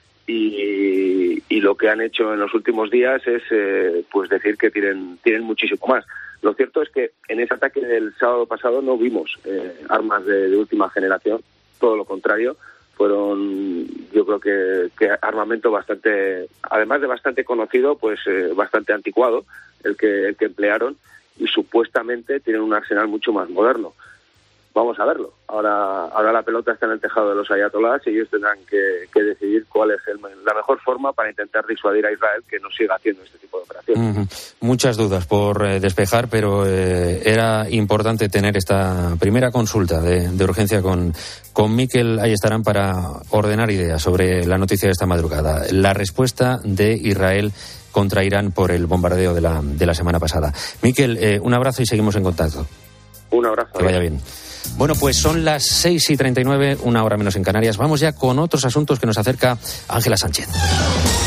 y, y lo que han hecho en los últimos días es eh, pues decir que tienen tienen muchísimo más. Lo cierto es que en ese ataque del sábado pasado no vimos eh, armas de, de última generación, todo lo contrario. Fueron, yo creo que, que armamento bastante, además de bastante conocido, pues eh, bastante anticuado, el que el que emplearon, y supuestamente tienen un arsenal mucho más moderno. Vamos a verlo. Ahora ahora la pelota está en el tejado de los ayatolás y ellos tendrán que, que decidir cuál es el, la mejor forma para intentar disuadir a Israel que no siga haciendo este tipo de operaciones. Uh-huh. Muchas dudas por eh, despejar, pero eh, era importante tener esta primera consulta de, de urgencia con, con Mikel Ayestarán para ordenar ideas sobre la noticia de esta madrugada. La respuesta de Israel contra Irán por el bombardeo de la, de la semana pasada. Mikel, eh, un abrazo y seguimos en contacto. Un abrazo. Que vaya bien. Bueno, pues son las seis y treinta y nueve, una hora menos en Canarias. Vamos ya con otros asuntos que nos acerca Ángela Sánchez.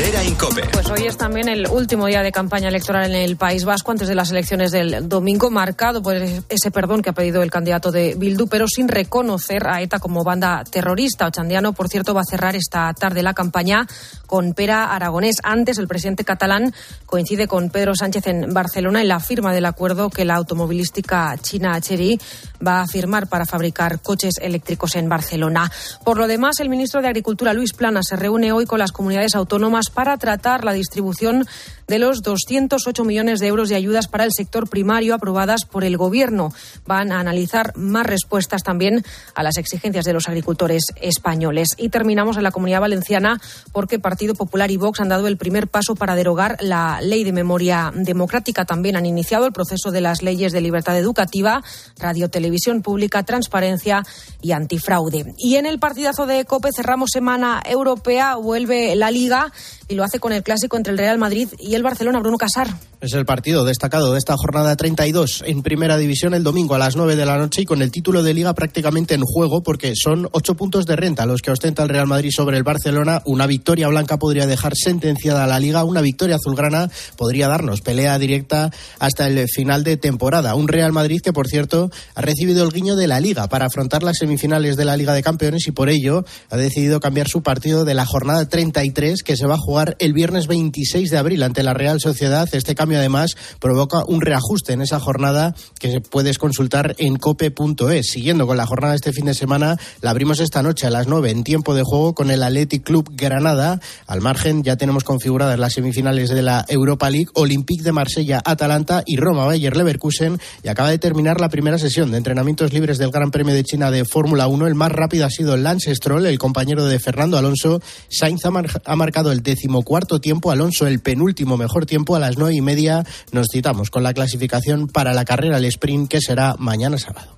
Herrera Incope. Pues hoy es también el último día de campaña electoral en el País Vasco antes de las elecciones del domingo, marcado por ese perdón que ha pedido el candidato de Bildu, pero sin reconocer a ETA como banda terrorista. Ochandiano, por cierto, va a cerrar esta tarde la campaña con Pera Aragonés. Antes, el presidente catalán coincide con Pedro Sánchez en Barcelona en la firma del acuerdo que la automovilística china Chery va a firmar para fabricar coches eléctricos en Barcelona. Por lo demás, el ministro de Agricultura, Luis Planas, se reúne hoy con las comunidades autónomas para tratar la distribución de los doscientos ocho millones de euros de ayudas para el sector primario aprobadas por el Gobierno. Van a analizar más respuestas también a las exigencias de los agricultores españoles. Y terminamos en la Comunidad Valenciana porque Partido Popular y Vox han dado el primer paso para derogar la Ley de Memoria Democrática. También han iniciado el proceso de las leyes de libertad educativa, radio, televisión pública, transparencia y antifraude. Y en el partidazo de COPE cerramos semana europea, vuelve la Liga y lo hace con el clásico entre el Real Madrid y el Barcelona. Bruno Casar. Es el partido destacado de esta jornada treinta y dos en Primera División el domingo a las nueve de la noche y con el título de Liga prácticamente en juego porque son ocho puntos de renta los que ostenta el Real Madrid sobre el Barcelona. Una victoria blanca podría dejar sentenciada a la Liga, una victoria azulgrana podría darnos pelea directa hasta el final de temporada. Un Real Madrid que, por cierto, ha recibido el guiño de la Liga para afrontar las semifinales de la Liga de Campeones y por ello ha decidido cambiar su partido de la jornada treinta y tres que se va a jugar el viernes veintiséis de abril ante la Real Sociedad. Este cambio además provoca un reajuste en esa jornada que puedes consultar en cope punto es. Siguiendo con la jornada de este fin de semana, la abrimos esta noche a las nueve en tiempo de juego con el Athletic Club Granada. Al margen ya tenemos configuradas las semifinales de la Europa League, Olympique de Marsella, Atalanta y Roma Bayer Leverkusen, y acaba de terminar la primera sesión de entrenamientos libres del Gran Premio de China de Fórmula uno. El más rápido ha sido Lance Stroll, el compañero de Fernando Alonso. Sainz ha, mar- ha marcado el decimocuarto tiempo, Alonso el penúltimo mejor tiempo. A las nueve y media nos citamos con la clasificación para la carrera al sprint que será mañana sábado.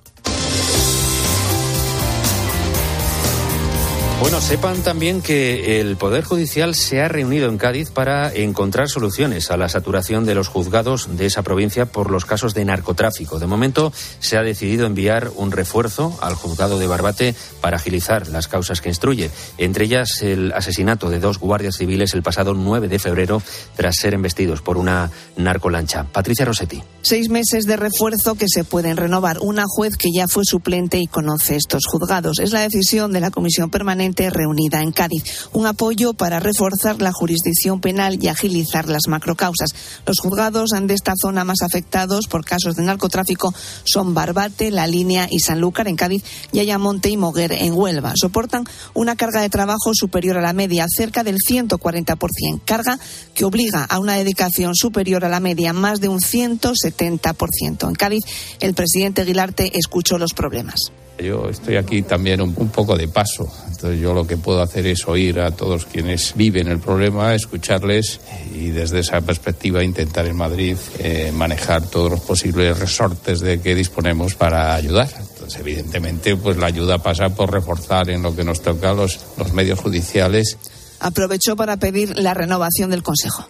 Bueno, sepan también que el Poder Judicial se ha reunido en Cádiz para encontrar soluciones a la saturación de los juzgados de esa provincia por los casos de narcotráfico. De momento se ha decidido enviar un refuerzo al juzgado de Barbate para agilizar las causas que instruye, entre ellas el asesinato de dos guardias civiles el pasado nueve de febrero tras ser embestidos por una narcolancha. Patricia Rossetti. Seis meses de refuerzo que se pueden renovar. Una juez que ya fue suplente y conoce estos juzgados. Es la decisión de la Comisión Permanente reunida en Cádiz. Un apoyo para reforzar la jurisdicción penal y agilizar las macrocausas. Los juzgados de esta zona más afectados por casos de narcotráfico son Barbate, La Línea y Sanlúcar en Cádiz y Ayamonte y Moguer en Huelva. Soportan una carga de trabajo superior a la media, cerca del ciento cuarenta por ciento. Carga que obliga a una dedicación superior a la media, más de un ciento setenta por ciento. En Cádiz, el presidente Guilarte escuchó los problemas. Yo estoy aquí también un, un poco de paso, entonces yo lo que puedo hacer es oír a todos quienes viven el problema, escucharles y desde esa perspectiva intentar en Madrid eh, manejar todos los posibles resortes de que disponemos para ayudar. Entonces, evidentemente, pues la ayuda pasa por reforzar en lo que nos toca los, los medios judiciales. Aprovechó para pedir la renovación del Consejo.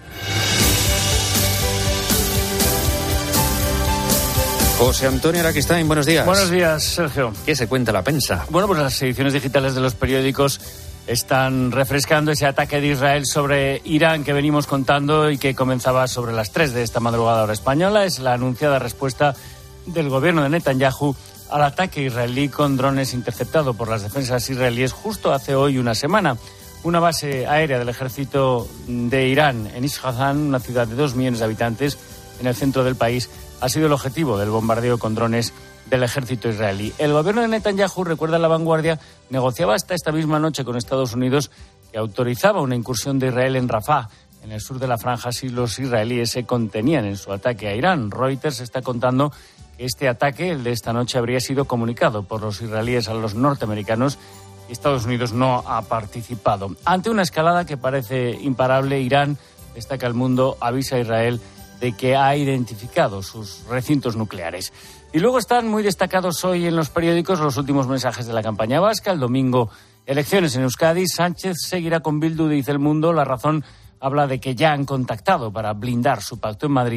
José Antonio Araquistain, buenos días. Buenos días, Sergio. ¿Qué se cuenta la prensa? Bueno, pues las ediciones digitales de los periódicos están refrescando ese ataque de Israel sobre Irán que venimos contando y que comenzaba sobre las tres de esta madrugada hora española. Es la anunciada respuesta del gobierno de Netanyahu al ataque israelí con drones interceptado por las defensas israelíes justo hace hoy una semana. Una base aérea del ejército de Irán en Isfahan, una ciudad de dos millones de habitantes en el centro del país, ha sido el objetivo del bombardeo con drones del ejército israelí. El gobierno de Netanyahu, recuerda La Vanguardia, negociaba hasta esta misma noche con Estados Unidos que autorizaba una incursión de Israel en Rafah, en el sur de la franja, si los israelíes se contenían en su ataque a Irán. Reuters está contando que este ataque, el de esta noche, habría sido comunicado por los israelíes a los norteamericanos y Estados Unidos no ha participado. Ante una escalada que parece imparable, Irán, destaca El Mundo, avisa a Israel de que ha identificado sus recintos nucleares. Y luego están muy destacados hoy en los periódicos los últimos mensajes de la campaña vasca. El domingo, elecciones en Euskadi. Sánchez seguirá con Bildu, dice El Mundo. La Razón habla de que ya han contactado para blindar su pacto en Madrid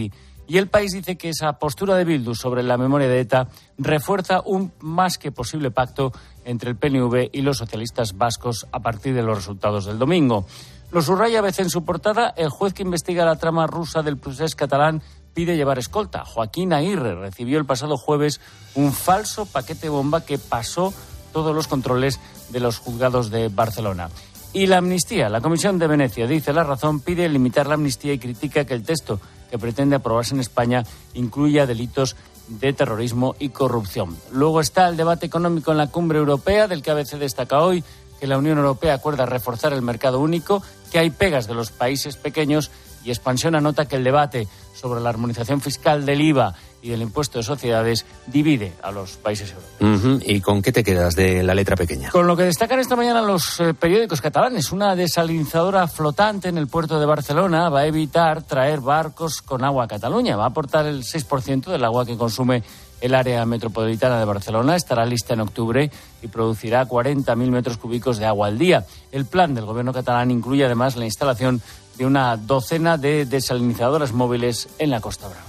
Y El País dice que esa postura de Bildu sobre la memoria de ETA refuerza un más que posible pacto entre el P N V y los socialistas vascos a partir de los resultados del domingo. Lo subraya A B C en su portada. El juez que investiga la trama rusa del procés catalán pide llevar escolta. Joaquín Aguirre recibió el pasado jueves un falso paquete bomba que pasó todos los controles de los juzgados de Barcelona. Y la amnistía. La Comisión de Venecia, dice La Razón, pide limitar la amnistía y critica que el texto que pretende aprobarse en España incluya delitos de terrorismo y corrupción. Luego está el debate económico en la cumbre europea, del que A B C destaca hoy que la Unión Europea acuerda reforzar el mercado único, que hay pegas de los países pequeños, y Expansión anota que el debate sobre la armonización fiscal del I V A y del impuesto de sociedades divide a los países europeos. Uh-huh. ¿Y con qué te quedas de la letra pequeña? Con lo que destacan esta mañana los eh, periódicos catalanes. Una desalinizadora flotante en el puerto de Barcelona va a evitar traer barcos con agua a Cataluña. Va a aportar el seis por ciento del agua que consume el área metropolitana de Barcelona. Estará lista en octubre y producirá cuarenta mil metros cúbicos de agua al día. El plan del gobierno catalán incluye además la instalación de una docena de desalinizadoras móviles en la Costa Brava.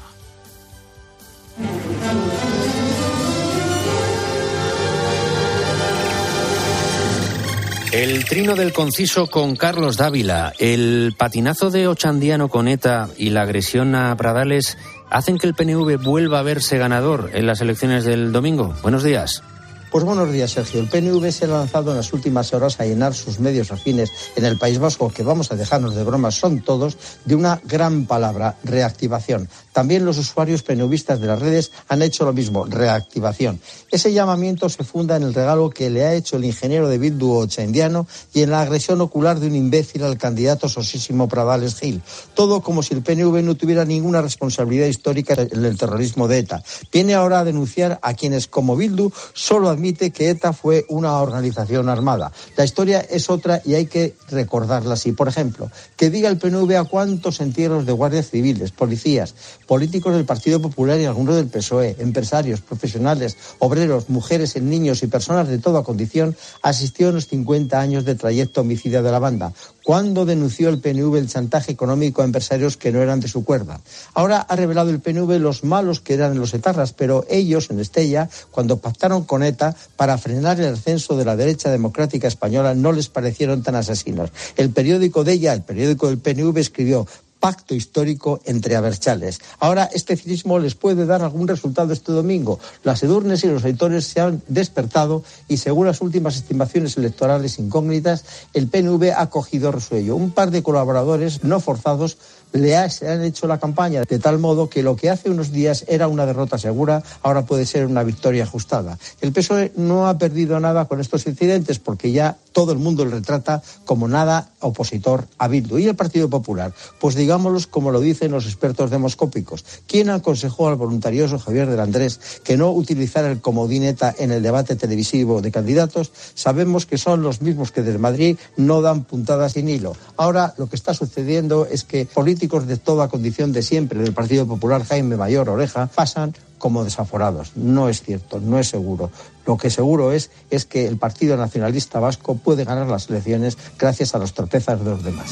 El trino del conciso con Carlos Dávila, el patinazo de Ochandiano con ETA y la agresión a Pradales hacen que el P N V vuelva a verse ganador en las elecciones del domingo. Buenos días. Pues buenos días, Sergio. El P N V se ha lanzado en las últimas horas a llenar sus medios afines en el País Vasco, que vamos a dejarnos de bromas, son todos, de una gran palabra, reactivación. También los usuarios penevistas de las redes han hecho lo mismo, reactivación. Ese llamamiento se funda en el regalo que le ha hecho el ingeniero de Bildu Ochandiano y en la agresión ocular de un imbécil al candidato sosísimo Pradales Gil. Todo como si el P N V no tuviera ninguna responsabilidad histórica en el terrorismo de ETA. Viene ahora a denunciar a quienes, como Bildu, solo admiten que ETA fue una organización armada. La historia es otra y hay que recordarla así. Por ejemplo, que diga el P N V a cuántos entierros de guardias civiles, policías, políticos del Partido Popular y algunos del P S O E, empresarios, profesionales, obreros, mujeres, niños y personas de toda condición asistió en los cincuenta años de trayecto homicida de la banda. ¿Cuándo denunció el P N V el chantaje económico a empresarios que no eran de su cuerda? Ahora ha revelado el P N V los malos que eran los etarras, pero ellos en Estella, cuando pactaron con ETA para frenar el ascenso de la derecha democrática española, no les parecieron tan asesinos. El periódico de ella, el periódico del P N V, escribió: pacto histórico entre abertzales. Ahora, este cinismo les puede dar algún resultado este domingo. Las Edurnes y los editores se han despertado y, según las últimas estimaciones electorales incógnitas, el P N V ha cogido resuello. Un par de colaboradores no forzados le ha, se han hecho la campaña, de tal modo que lo que hace unos días era una derrota segura, ahora puede ser una victoria ajustada. El P S O E no ha perdido nada con estos incidentes, porque ya todo el mundo le retrata como nada opositor a Bildu. ¿Y el Partido Popular? Pues digámoslos como lo dicen los expertos demoscópicos. ¿Quién aconsejó al voluntarioso Javier del Andrés que no utilizara el comodín ETA en el debate televisivo de candidatos? Sabemos que son los mismos que desde Madrid no dan puntadas sin hilo. Ahora lo que está sucediendo es que políticos de toda condición de siempre del Partido Popular, Jaime Mayor Oreja, pasan como desaforados. No es cierto, no es seguro. Lo que seguro es, es que el Partido Nacionalista Vasco puede ganar las elecciones gracias a las torpezas de los demás.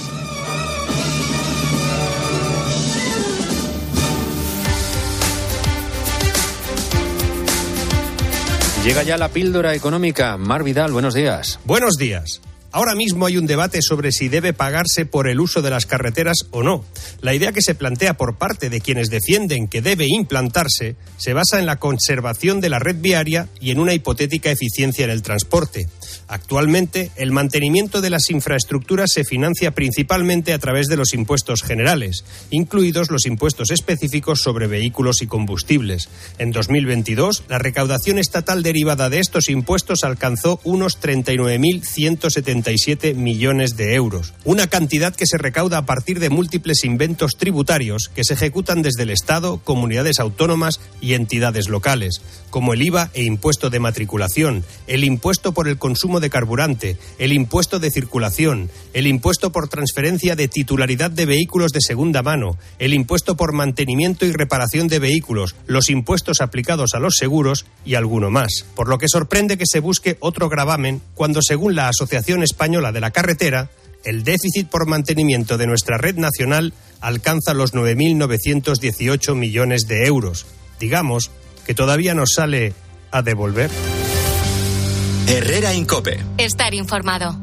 Llega ya la píldora económica. Mar Vidal, buenos días. Buenos días. Ahora mismo hay un debate sobre si debe pagarse por el uso de las carreteras o no. La idea que se plantea por parte de quienes defienden que debe implantarse se basa en la conservación de la red viaria y en una hipotética eficiencia en el transporte. Actualmente, el mantenimiento de las infraestructuras se financia principalmente a través de los impuestos generales, incluidos los impuestos específicos sobre vehículos y combustibles. En dos mil veintidós, la recaudación estatal derivada de estos impuestos alcanzó unos treinta y nueve mil ciento setenta y siete millones de euros, una cantidad que se recauda a partir de múltiples inventos tributarios que se ejecutan desde el Estado, comunidades autónomas y entidades locales, como el I V A e impuesto de matriculación, el impuesto por el consumo de carburante, el impuesto de circulación, el impuesto por transferencia de titularidad de vehículos de segunda mano, el impuesto por mantenimiento y reparación de vehículos, los impuestos aplicados a los seguros y alguno más. Por lo que sorprende que se busque otro gravamen cuando, según la Asociación Española de la Carretera, el déficit por mantenimiento de nuestra red nacional alcanza los nueve mil novecientos dieciocho millones de euros. Digamos que todavía nos sale a devolver. Herrera Incope. Estar informado.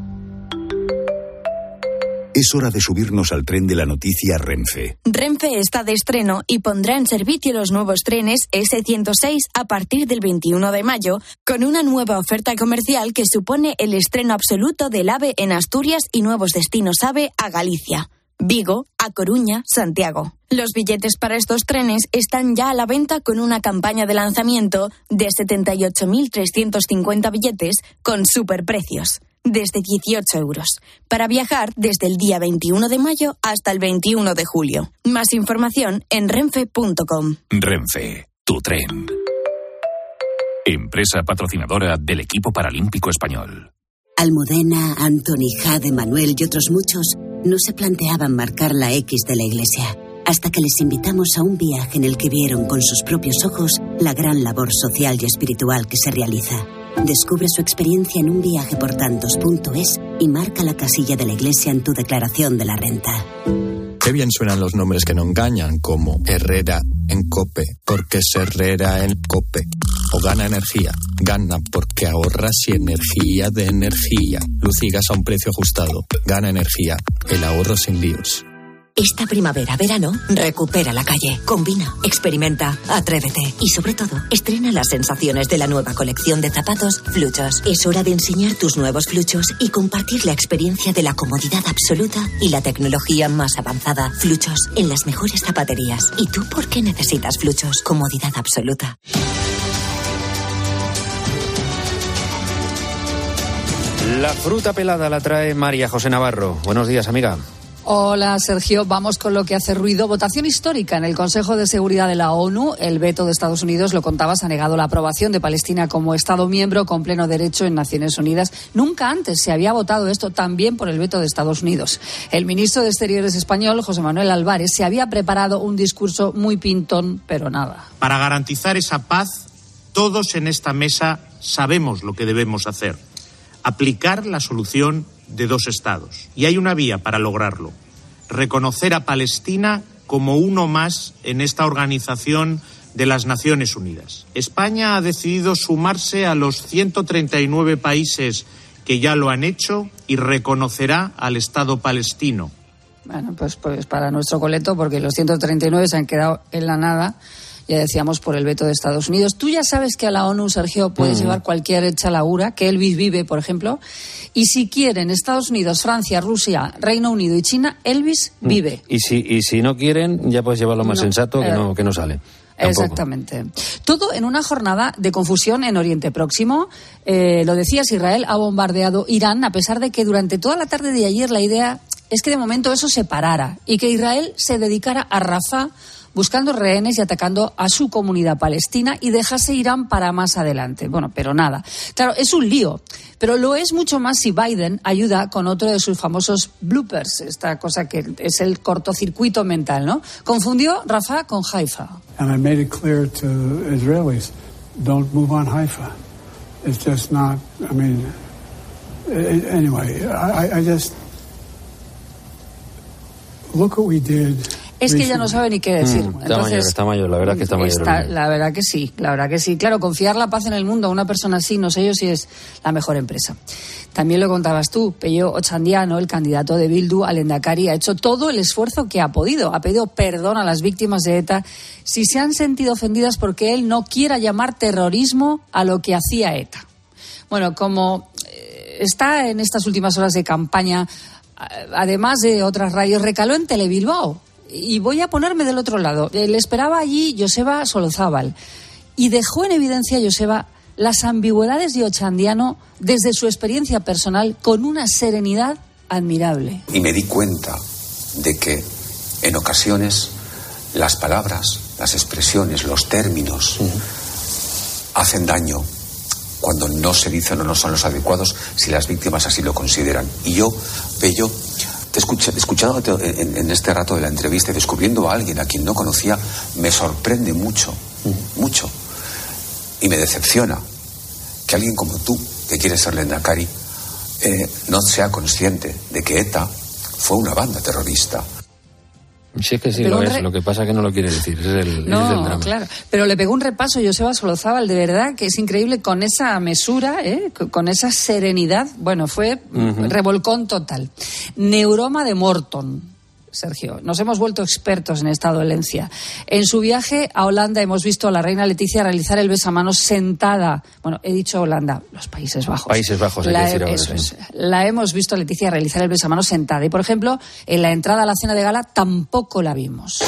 Es hora de subirnos al tren de la noticia Renfe. Renfe está de estreno y pondrá en servicio los nuevos trenes ese ciento seis a partir del veintiuno de mayo, con una nueva oferta comercial que supone el estreno absoluto del AVE en Asturias y nuevos destinos AVE a Galicia, Vigo, A Coruña, Santiago. Los billetes para estos trenes están ya a la venta con una campaña de lanzamiento de setenta y ocho mil trescientos cincuenta billetes con superprecios, desde dieciocho euros, para viajar desde el día veintiuno de mayo hasta el veintiuno de julio. Más información en renfe punto com. Renfe, tu tren. Empresa patrocinadora del equipo paralímpico español. Almudena, Antoni, Jade, Manuel y otros muchos no se planteaban marcar la X de la Iglesia, hasta que les invitamos a un viaje en el que vieron con sus propios ojos la gran labor social y espiritual que se realiza. Descubre su experiencia en un viaje por tantos punto es y marca la casilla de la Iglesia en tu declaración de la renta. Qué bien suenan los nombres que no engañan, como Herrera en Cope, porque es Herrera en Cope. O Gana Energía, gana porque ahorras y energía de energía. Luz y gas a un precio ajustado. Gana Energía, el ahorro sin líos. Esta primavera, verano, recupera la calle, combina, experimenta, atrévete y sobre todo, estrena las sensaciones de la nueva colección de zapatos Fluchos. Es hora de enseñar tus nuevos Fluchos y compartir la experiencia de la comodidad absoluta y la tecnología más avanzada. Fluchos, en las mejores zapaterías. ¿Y tú por qué necesitas Fluchos? Comodidad absoluta. La fruta pelada la trae María José Navarro. Buenos días, amiga. Hola, Sergio. Vamos con lo que hace ruido. Votación histórica en el Consejo de Seguridad de la ONU. El veto de Estados Unidos, lo contabas, ha negado la aprobación de Palestina como Estado miembro con pleno derecho en Naciones Unidas. Nunca antes se había votado esto también por el veto de Estados Unidos. El ministro de Exteriores español, José Manuel Álvarez, se había preparado un discurso muy pintón, pero nada. Para garantizar esa paz, todos en esta mesa sabemos lo que debemos hacer. Aplicar la solución de dos estados. Y hay una vía para lograrlo. Reconocer a Palestina como uno más en esta organización de las Naciones Unidas. España ha decidido sumarse a los ciento treinta y nueve países que ya lo han hecho y reconocerá al Estado palestino. Bueno, pues, pues para nuestro coleto, porque los ciento treinta y nueve se han quedado en la nada. Ya decíamos, por el veto de Estados Unidos. Tú ya sabes que a la ONU, Sergio, puedes mm. llevar cualquier hecha que Elvis vive, por ejemplo. Y si quieren Estados Unidos, Francia, Rusia, Reino Unido y China, Elvis mm. vive. Y si, y si no quieren, ya puedes llevar lo más no, sensato, que, eh, no, que no sale. Tampoco. Exactamente. Todo en una jornada de confusión en Oriente Próximo. Eh, lo decías, Israel ha bombardeado Irán, a pesar de que durante toda la tarde de ayer la idea es que de momento eso se parara y que Israel se dedicara a Rafah, buscando rehenes y atacando a su comunidad palestina y dejase Irán para más adelante. Bueno, pero nada. Claro, es un lío, pero lo es mucho más si Biden ayuda con otro de sus famosos bloopers, esta cosa que es el cortocircuito mental, ¿no? Confundió Rafah con Haifa. And I made it clear to Israelis, don't move on Haifa. It's just not, I mean, anyway, I, I just, look what we did. Es que ya no sabe ni qué decir. Mm, está Entonces, mayor, está mayor, la verdad que está mayor. Está, la verdad que sí, la verdad que sí. Claro, confiar la paz en el mundo a una persona así, no sé yo si es la mejor empresa. También lo contabas tú, Pello Ochandiano, el candidato de Bildu al Endacari, ha hecho todo el esfuerzo que ha podido. Ha pedido perdón a las víctimas de ETA si se han sentido ofendidas porque él no quiera llamar terrorismo a lo que hacía ETA. Bueno, como está en estas últimas horas de campaña, además de otras radios, recaló en Telebilbao. Y voy a ponerme del otro lado. Le esperaba allí Joseba Solozábal y dejó en evidencia, Joseba, las ambigüedades de Ochandiano desde su experiencia personal con una serenidad admirable. Y me di cuenta de que en ocasiones las palabras, las expresiones, los términos uh-huh. hacen daño cuando no se dicen o no son los adecuados si las víctimas así lo consideran. Y yo, Pello, te escuché, escuchando en, en este rato de la entrevista y descubriendo a alguien a quien no conocía, me sorprende mucho, mm. mucho. Y me decepciona que alguien como tú, que quiere ser Lehendakari, eh, no sea consciente de que ETA fue una banda terrorista. Sí, es que sí Pero lo un es, re- lo que pasa es que no lo quiere decir, ese es el, ese es el No, drama. claro. Pero le pegó un repaso Joseba Solozábal, de verdad, que es increíble, con esa mesura, ¿eh? con esa serenidad. Bueno, fue Ujú. revolcón total. Neuroma de Morton. Sergio, nos hemos vuelto expertos en esta dolencia. En su viaje a Holanda hemos visto a la reina Leticia realizar el besamanos sentada. Bueno, he dicho Holanda, los Países Bajos. Países Bajos, hay La, que decir ahora, eso sí. es. La hemos visto a Leticia realizar el besamanos sentada. Y, por ejemplo, en la entrada a la cena de gala tampoco la vimos.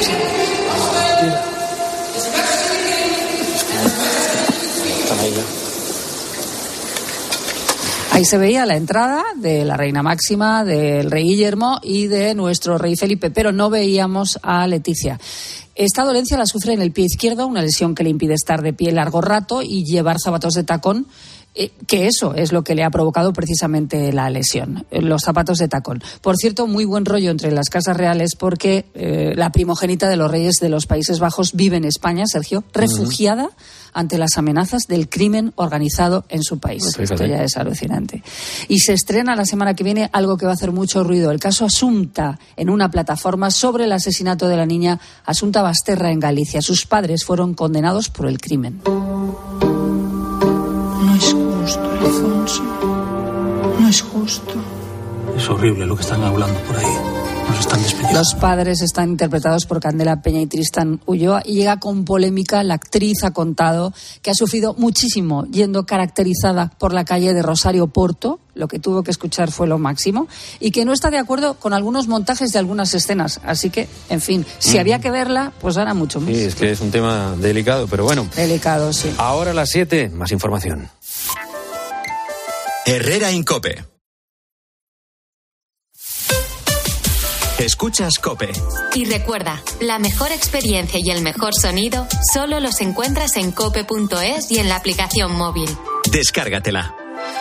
Ahí se veía la entrada de la reina Máxima, del rey Guillermo y de nuestro rey Felipe, pero no veíamos a Leticia. Esta dolencia la sufre en el pie izquierdo, una lesión que le impide estar de pie largo rato y llevar zapatos de tacón, eh, que eso es lo que le ha provocado precisamente la lesión, eh, los zapatos de tacón. Por cierto, muy buen rollo entre las casas reales porque eh, la primogénita de los reyes de los Países Bajos vive en España, Sergio, refugiada ante las amenazas del crimen organizado en su país. Pues fíjate. Esto ya es alucinante. Y se estrena la semana que viene algo que va a hacer mucho ruido, el caso Asunta, en una plataforma sobre el asesinato de la niña Asunta Basterra en Galicia. Sus padres fueron condenados por el crimen. No es justo, Alfonso. No es justo. Es horrible lo que están hablando por ahí. Nos están despidiendo. Los padres están interpretados por Candela Peña y Tristán Ulloa y llega con polémica. La actriz ha contado que ha sufrido muchísimo yendo caracterizada por la calle de Rosario Porto, lo que tuvo que escuchar fue lo máximo, y que no está de acuerdo con algunos montajes de algunas escenas. Así que, en fin, si Mm. había que verla, pues ahora mucho más. Sí, es que es un tema delicado, pero bueno. Delicado, sí. Ahora a las siete, más información. Herrera Incope. Escuchas COPE. Y recuerda, la mejor experiencia y el mejor sonido solo los encuentras en cope punto es y en la aplicación móvil. Descárgatela.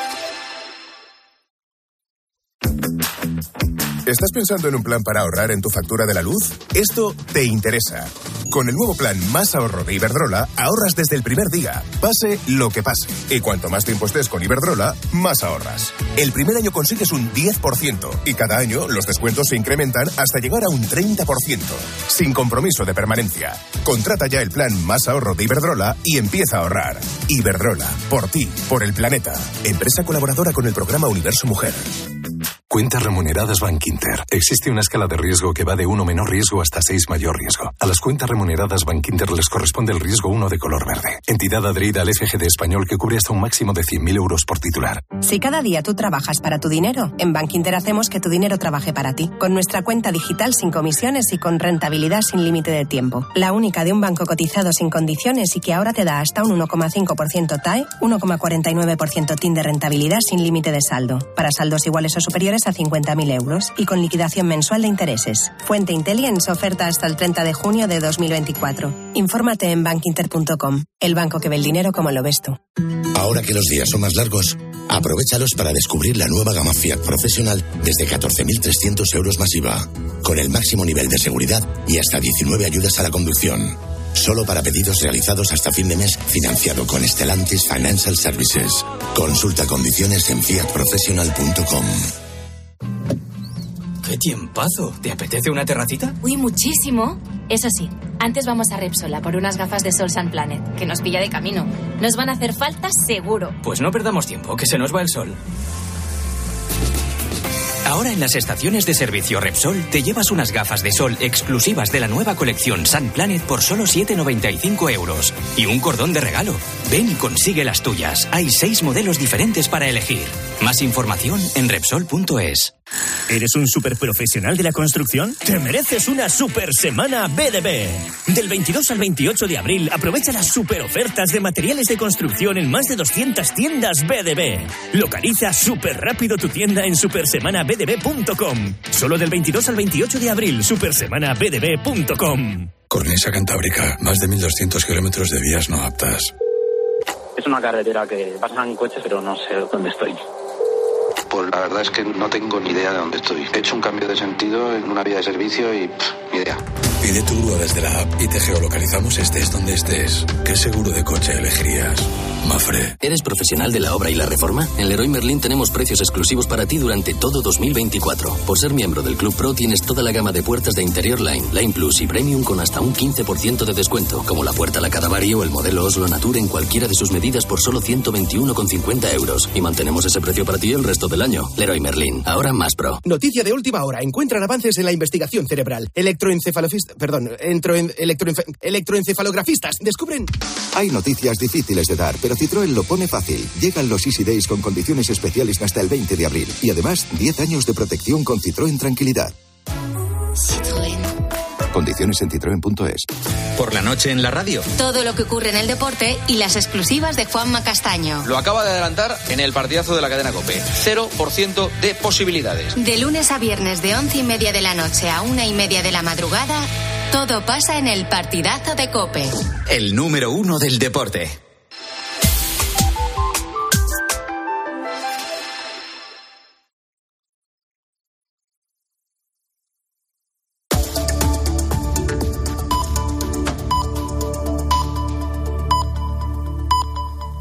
¿Estás pensando en un plan para ahorrar en tu factura de la luz? Esto te interesa. Con el nuevo plan Más Ahorro de Iberdrola, ahorras desde el primer día, pase lo que pase. Y cuanto más tiempo estés con Iberdrola, más ahorras. El primer año consigues un diez por ciento y cada año los descuentos se incrementan hasta llegar a un treinta por ciento. Sin compromiso de permanencia. Contrata ya el plan Más Ahorro de Iberdrola y empieza a ahorrar. Iberdrola, por ti, por el planeta. Empresa colaboradora con el programa Universo Mujer. Cuentas remuneradas Bankinter. Existe una escala de riesgo que va de uno menor riesgo hasta seis mayor riesgo. A las cuentas remuneradas Bankinter les corresponde el riesgo uno de color verde. Entidad adherida al F G D español que cubre hasta un máximo de cien mil euros por titular. Si cada día tú trabajas para tu dinero, en Bankinter hacemos que tu dinero trabaje para ti. Con nuestra cuenta digital sin comisiones y con rentabilidad sin límite de tiempo. La única de un banco cotizado sin condiciones y que ahora te da hasta un uno coma cinco por ciento T A E, uno coma cuarenta y nueve por ciento T I N de rentabilidad sin límite de saldo. Para saldos iguales o superiores a cincuenta mil euros y con liquidación mensual de intereses. Fuente Intelligence, oferta hasta el treinta de junio de dos mil veinticuatro. Infórmate en bankinter punto com, el banco que ve el dinero como lo ves tú. Ahora que los días son más largos, aprovéchalos para descubrir la nueva gama Fiat Professional desde catorce mil trescientos euros más I V A, con el máximo nivel de seguridad y hasta diecinueve ayudas a la conducción. Solo para pedidos realizados hasta fin de mes, financiado con Stellantis Financial Services. Consulta condiciones en fiat professional punto com. ¡Qué tiempazo! ¿Te apetece una terracita? Uy, muchísimo. Eso sí, antes vamos a Repsol a por unas gafas de Sol Sun Planet, que nos pilla de camino. Nos van a hacer falta seguro. Pues no perdamos tiempo, que se nos va el sol. Ahora en las estaciones de servicio Repsol te llevas unas gafas de sol exclusivas de la nueva colección Sun Planet por solo siete noventa y cinco euros. Y un cordón de regalo. Ven y consigue las tuyas. Hay seis modelos diferentes para elegir. Más información en Repsol punto es. ¿Eres un superprofesional de la construcción? Te mereces una super semana B D B. Del veintidós al veintiocho de abril aprovecha las super ofertas de materiales de construcción en más de doscientas tiendas B D B. Localiza súper rápido tu tienda en supersemana b d b punto com. Solo del veintidós al veintiocho de abril, supersemana b d b punto com. Cornisa Cantábrica, más de mil doscientos kilómetros de vías no aptas. Es una carretera que pasan coches, pero no sé dónde estoy. Pues la verdad es que no tengo ni idea de dónde estoy. He hecho un cambio de sentido en una vía de servicio y pff, ni idea. Pide tu grúa desde la app y te geolocalizamos estés donde estés. ¿Qué seguro de coche elegirías? Mafre. Mafre. ¿Eres profesional de la obra y la reforma? En Leroy Merlin tenemos precios exclusivos para ti durante todo dos mil veinticuatro. Por ser miembro del Club Pro tienes toda la gama de puertas de Interior Line, Line Plus y Premium con hasta un quince por ciento de descuento, como la puerta La Cadavari o el modelo Oslo Nature en cualquiera de sus medidas por solo ciento veintiuno con cincuenta euros. Y mantenemos ese precio para ti el resto del año. Leroy Merlin, ahora más pro. Noticia de última hora. Encuentran avances en la investigación cerebral. Electroencefalofistas... Perdón, entroen, electroenfe, electroencefalografistas descubren... Hay noticias difíciles de dar, pero Citroën lo pone fácil. Llegan los Easy Days con condiciones especiales hasta el veinte de abril. Y además, diez años de protección con Citroën Tranquilidad. Citroën. Condiciones en citroen punto es. Por la noche en la radio. Todo lo que ocurre en el deporte y las exclusivas de Juanma Castaño. Lo acaba de adelantar en el partidazo de la cadena COPE. Cero por ciento de posibilidades. De lunes a viernes de once y media de la noche a una y media de la madrugada, todo pasa en el partidazo de COPE. El número uno del deporte.